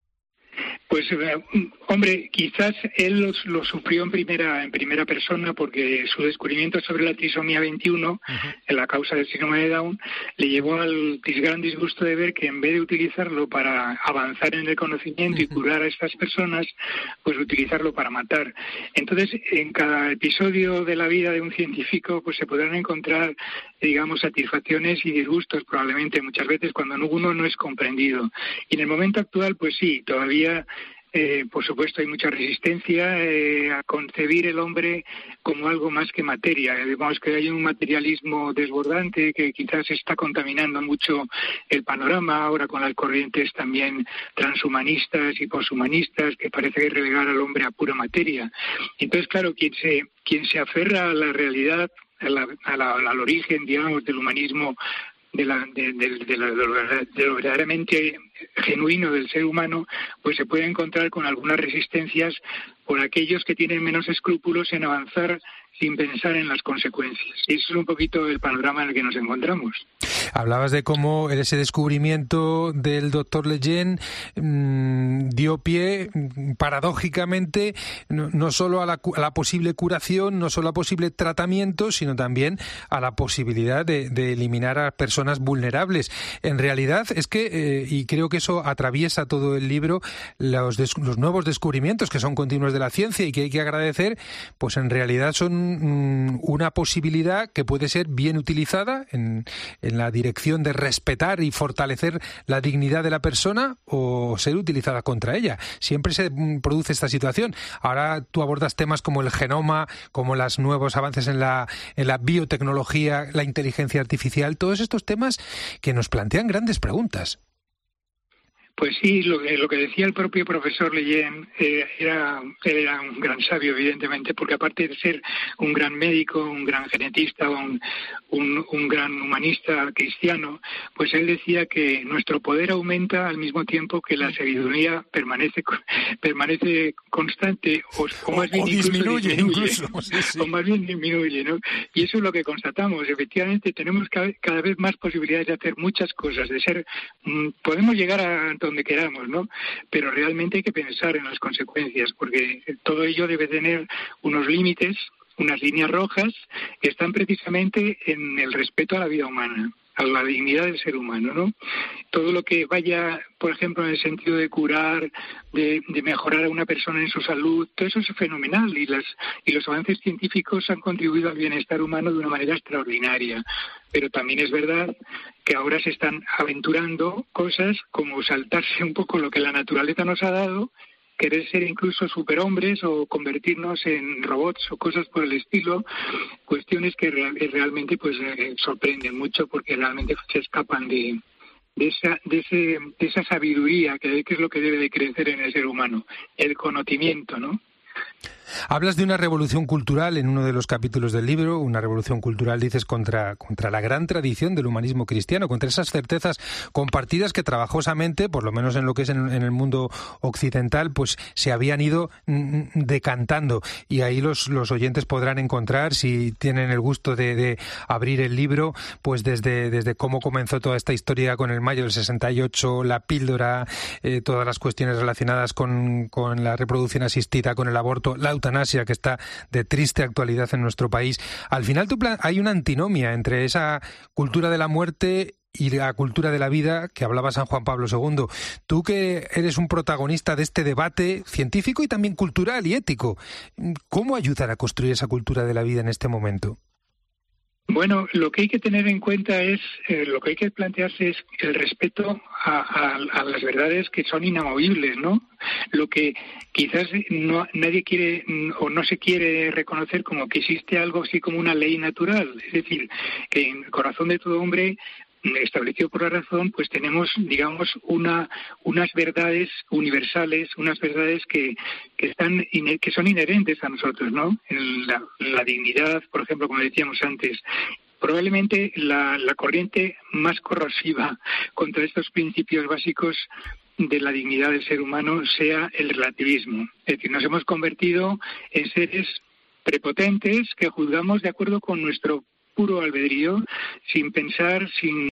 Pues, eh, hombre, quizás él lo, lo sufrió en primera en primera persona, porque su descubrimiento sobre la trisomía veintiuno, uh-huh. en la causa del síndrome de Down, le llevó al gran disgusto de ver que en vez de utilizarlo para avanzar en el conocimiento uh-huh. y curar a estas personas, pues utilizarlo para matar. Entonces, en cada episodio de la vida de un científico, pues se podrán encontrar, digamos, satisfacciones y disgustos, probablemente, muchas veces cuando uno no es comprendido. Y en el momento actual, pues sí, todavía... Eh, por supuesto hay mucha resistencia eh, a concebir el hombre como algo más que materia. Digamos que hay un materialismo desbordante que quizás está contaminando mucho el panorama ahora con las corrientes también transhumanistas y poshumanistas que parece relegar al hombre a pura materia. Entonces, claro, quien se, quien se aferra a la realidad, a la, a la, al origen, digamos, del humanismo, de, la, de, de, de, la, de lo verdaderamente genuino del ser humano, pues se puede encontrar con algunas resistencias por aquellos que tienen menos escrúpulos en avanzar sin pensar en las consecuencias. Y eso es un poquito el panorama en el que nos encontramos. Hablabas de cómo ese descubrimiento del doctor Lejeune mmm, dio pie, paradójicamente, no, no solo a la, a la posible curación, no solo a posible tratamiento, sino también a la posibilidad de, de eliminar a personas vulnerables. En realidad es que, eh, y creo que eso atraviesa todo el libro, los, des, los nuevos descubrimientos que son continuos de la ciencia y que hay que agradecer, pues en realidad son mmm, una posibilidad que puede ser bien utilizada en, en la dirección de respetar y fortalecer la dignidad de la persona o ser utilizada contra ella. Siempre se produce esta situación. Ahora tú abordas temas como el genoma, como los nuevos avances en la, en la biotecnología, la inteligencia artificial, todos estos temas que nos plantean grandes preguntas. Pues sí, lo, lo que decía el propio profesor Lejeune, eh, era, él era un gran sabio, evidentemente, porque aparte de ser un gran médico, un gran genetista, un, un, un gran humanista cristiano, pues él decía que nuestro poder aumenta al mismo tiempo que la sabiduría permanece permanece constante, o, o más bien o incluso disminuye, disminuye, incluso, sí, sí. o más bien disminuye, ¿no? Y eso es lo que constatamos. Efectivamente, tenemos cada, cada vez más posibilidades de hacer muchas cosas, de ser, mmm, podemos llegar a donde queramos, ¿no? Pero realmente hay que pensar en las consecuencias, porque todo ello debe tener unos límites, unas líneas rojas que están precisamente en el respeto a la vida humana, a la dignidad del ser humano, ¿no? Todo lo que vaya, por ejemplo, en el sentido de curar, de, de mejorar a una persona en su salud, todo eso es fenomenal, y las y los avances científicos han contribuido al bienestar humano de una manera extraordinaria. Pero también es verdad que ahora se están aventurando cosas como saltarse un poco lo que la naturaleza nos ha dado, querer ser incluso superhombres o convertirnos en robots o cosas por el estilo, cuestiones que real, realmente pues eh, sorprenden mucho, porque realmente se escapan de, de esa de ese de esa sabiduría que, que es lo que debe de crecer en el ser humano, el conocimiento, ¿no? Hablas de una revolución cultural en uno de los capítulos del libro, una revolución cultural, dices, contra, contra la gran tradición del humanismo cristiano, contra esas certezas compartidas que trabajosamente, por lo menos en lo que es en, en el mundo occidental, pues se habían ido mm, decantando. Y ahí los, los oyentes podrán encontrar, si tienen el gusto de, de abrir el libro, pues desde, desde cómo comenzó toda esta historia con el mayo del sesenta y ocho, la píldora, eh, todas las cuestiones relacionadas con, con la reproducción asistida, con el aborto, la eutanasia, que está de triste actualidad en nuestro país. Al final tu plan, hay una antinomia entre esa cultura de la muerte y la cultura de la vida que hablaba San Juan Pablo segundo. Tú, que eres un protagonista de este debate científico y también cultural y ético, ¿cómo ayudar a construir esa cultura de la vida en este momento? Bueno, lo que hay que tener en cuenta es, eh, lo que hay que plantearse es el respeto a, a, a las verdades que son inamovibles, ¿no? Lo que quizás no, nadie quiere o no se quiere reconocer como que existe algo así como una ley natural, es decir, que en el corazón de todo hombre establecido por la razón, pues tenemos, digamos, una unas verdades universales, unas verdades que que están que son inherentes a nosotros, ¿no? La, la dignidad, por ejemplo, como decíamos antes. Probablemente la, la corriente más corrosiva contra estos principios básicos de la dignidad del ser humano sea el relativismo. Es decir, nos hemos convertido en seres prepotentes que juzgamos de acuerdo con nuestro puro albedrío, sin pensar, sin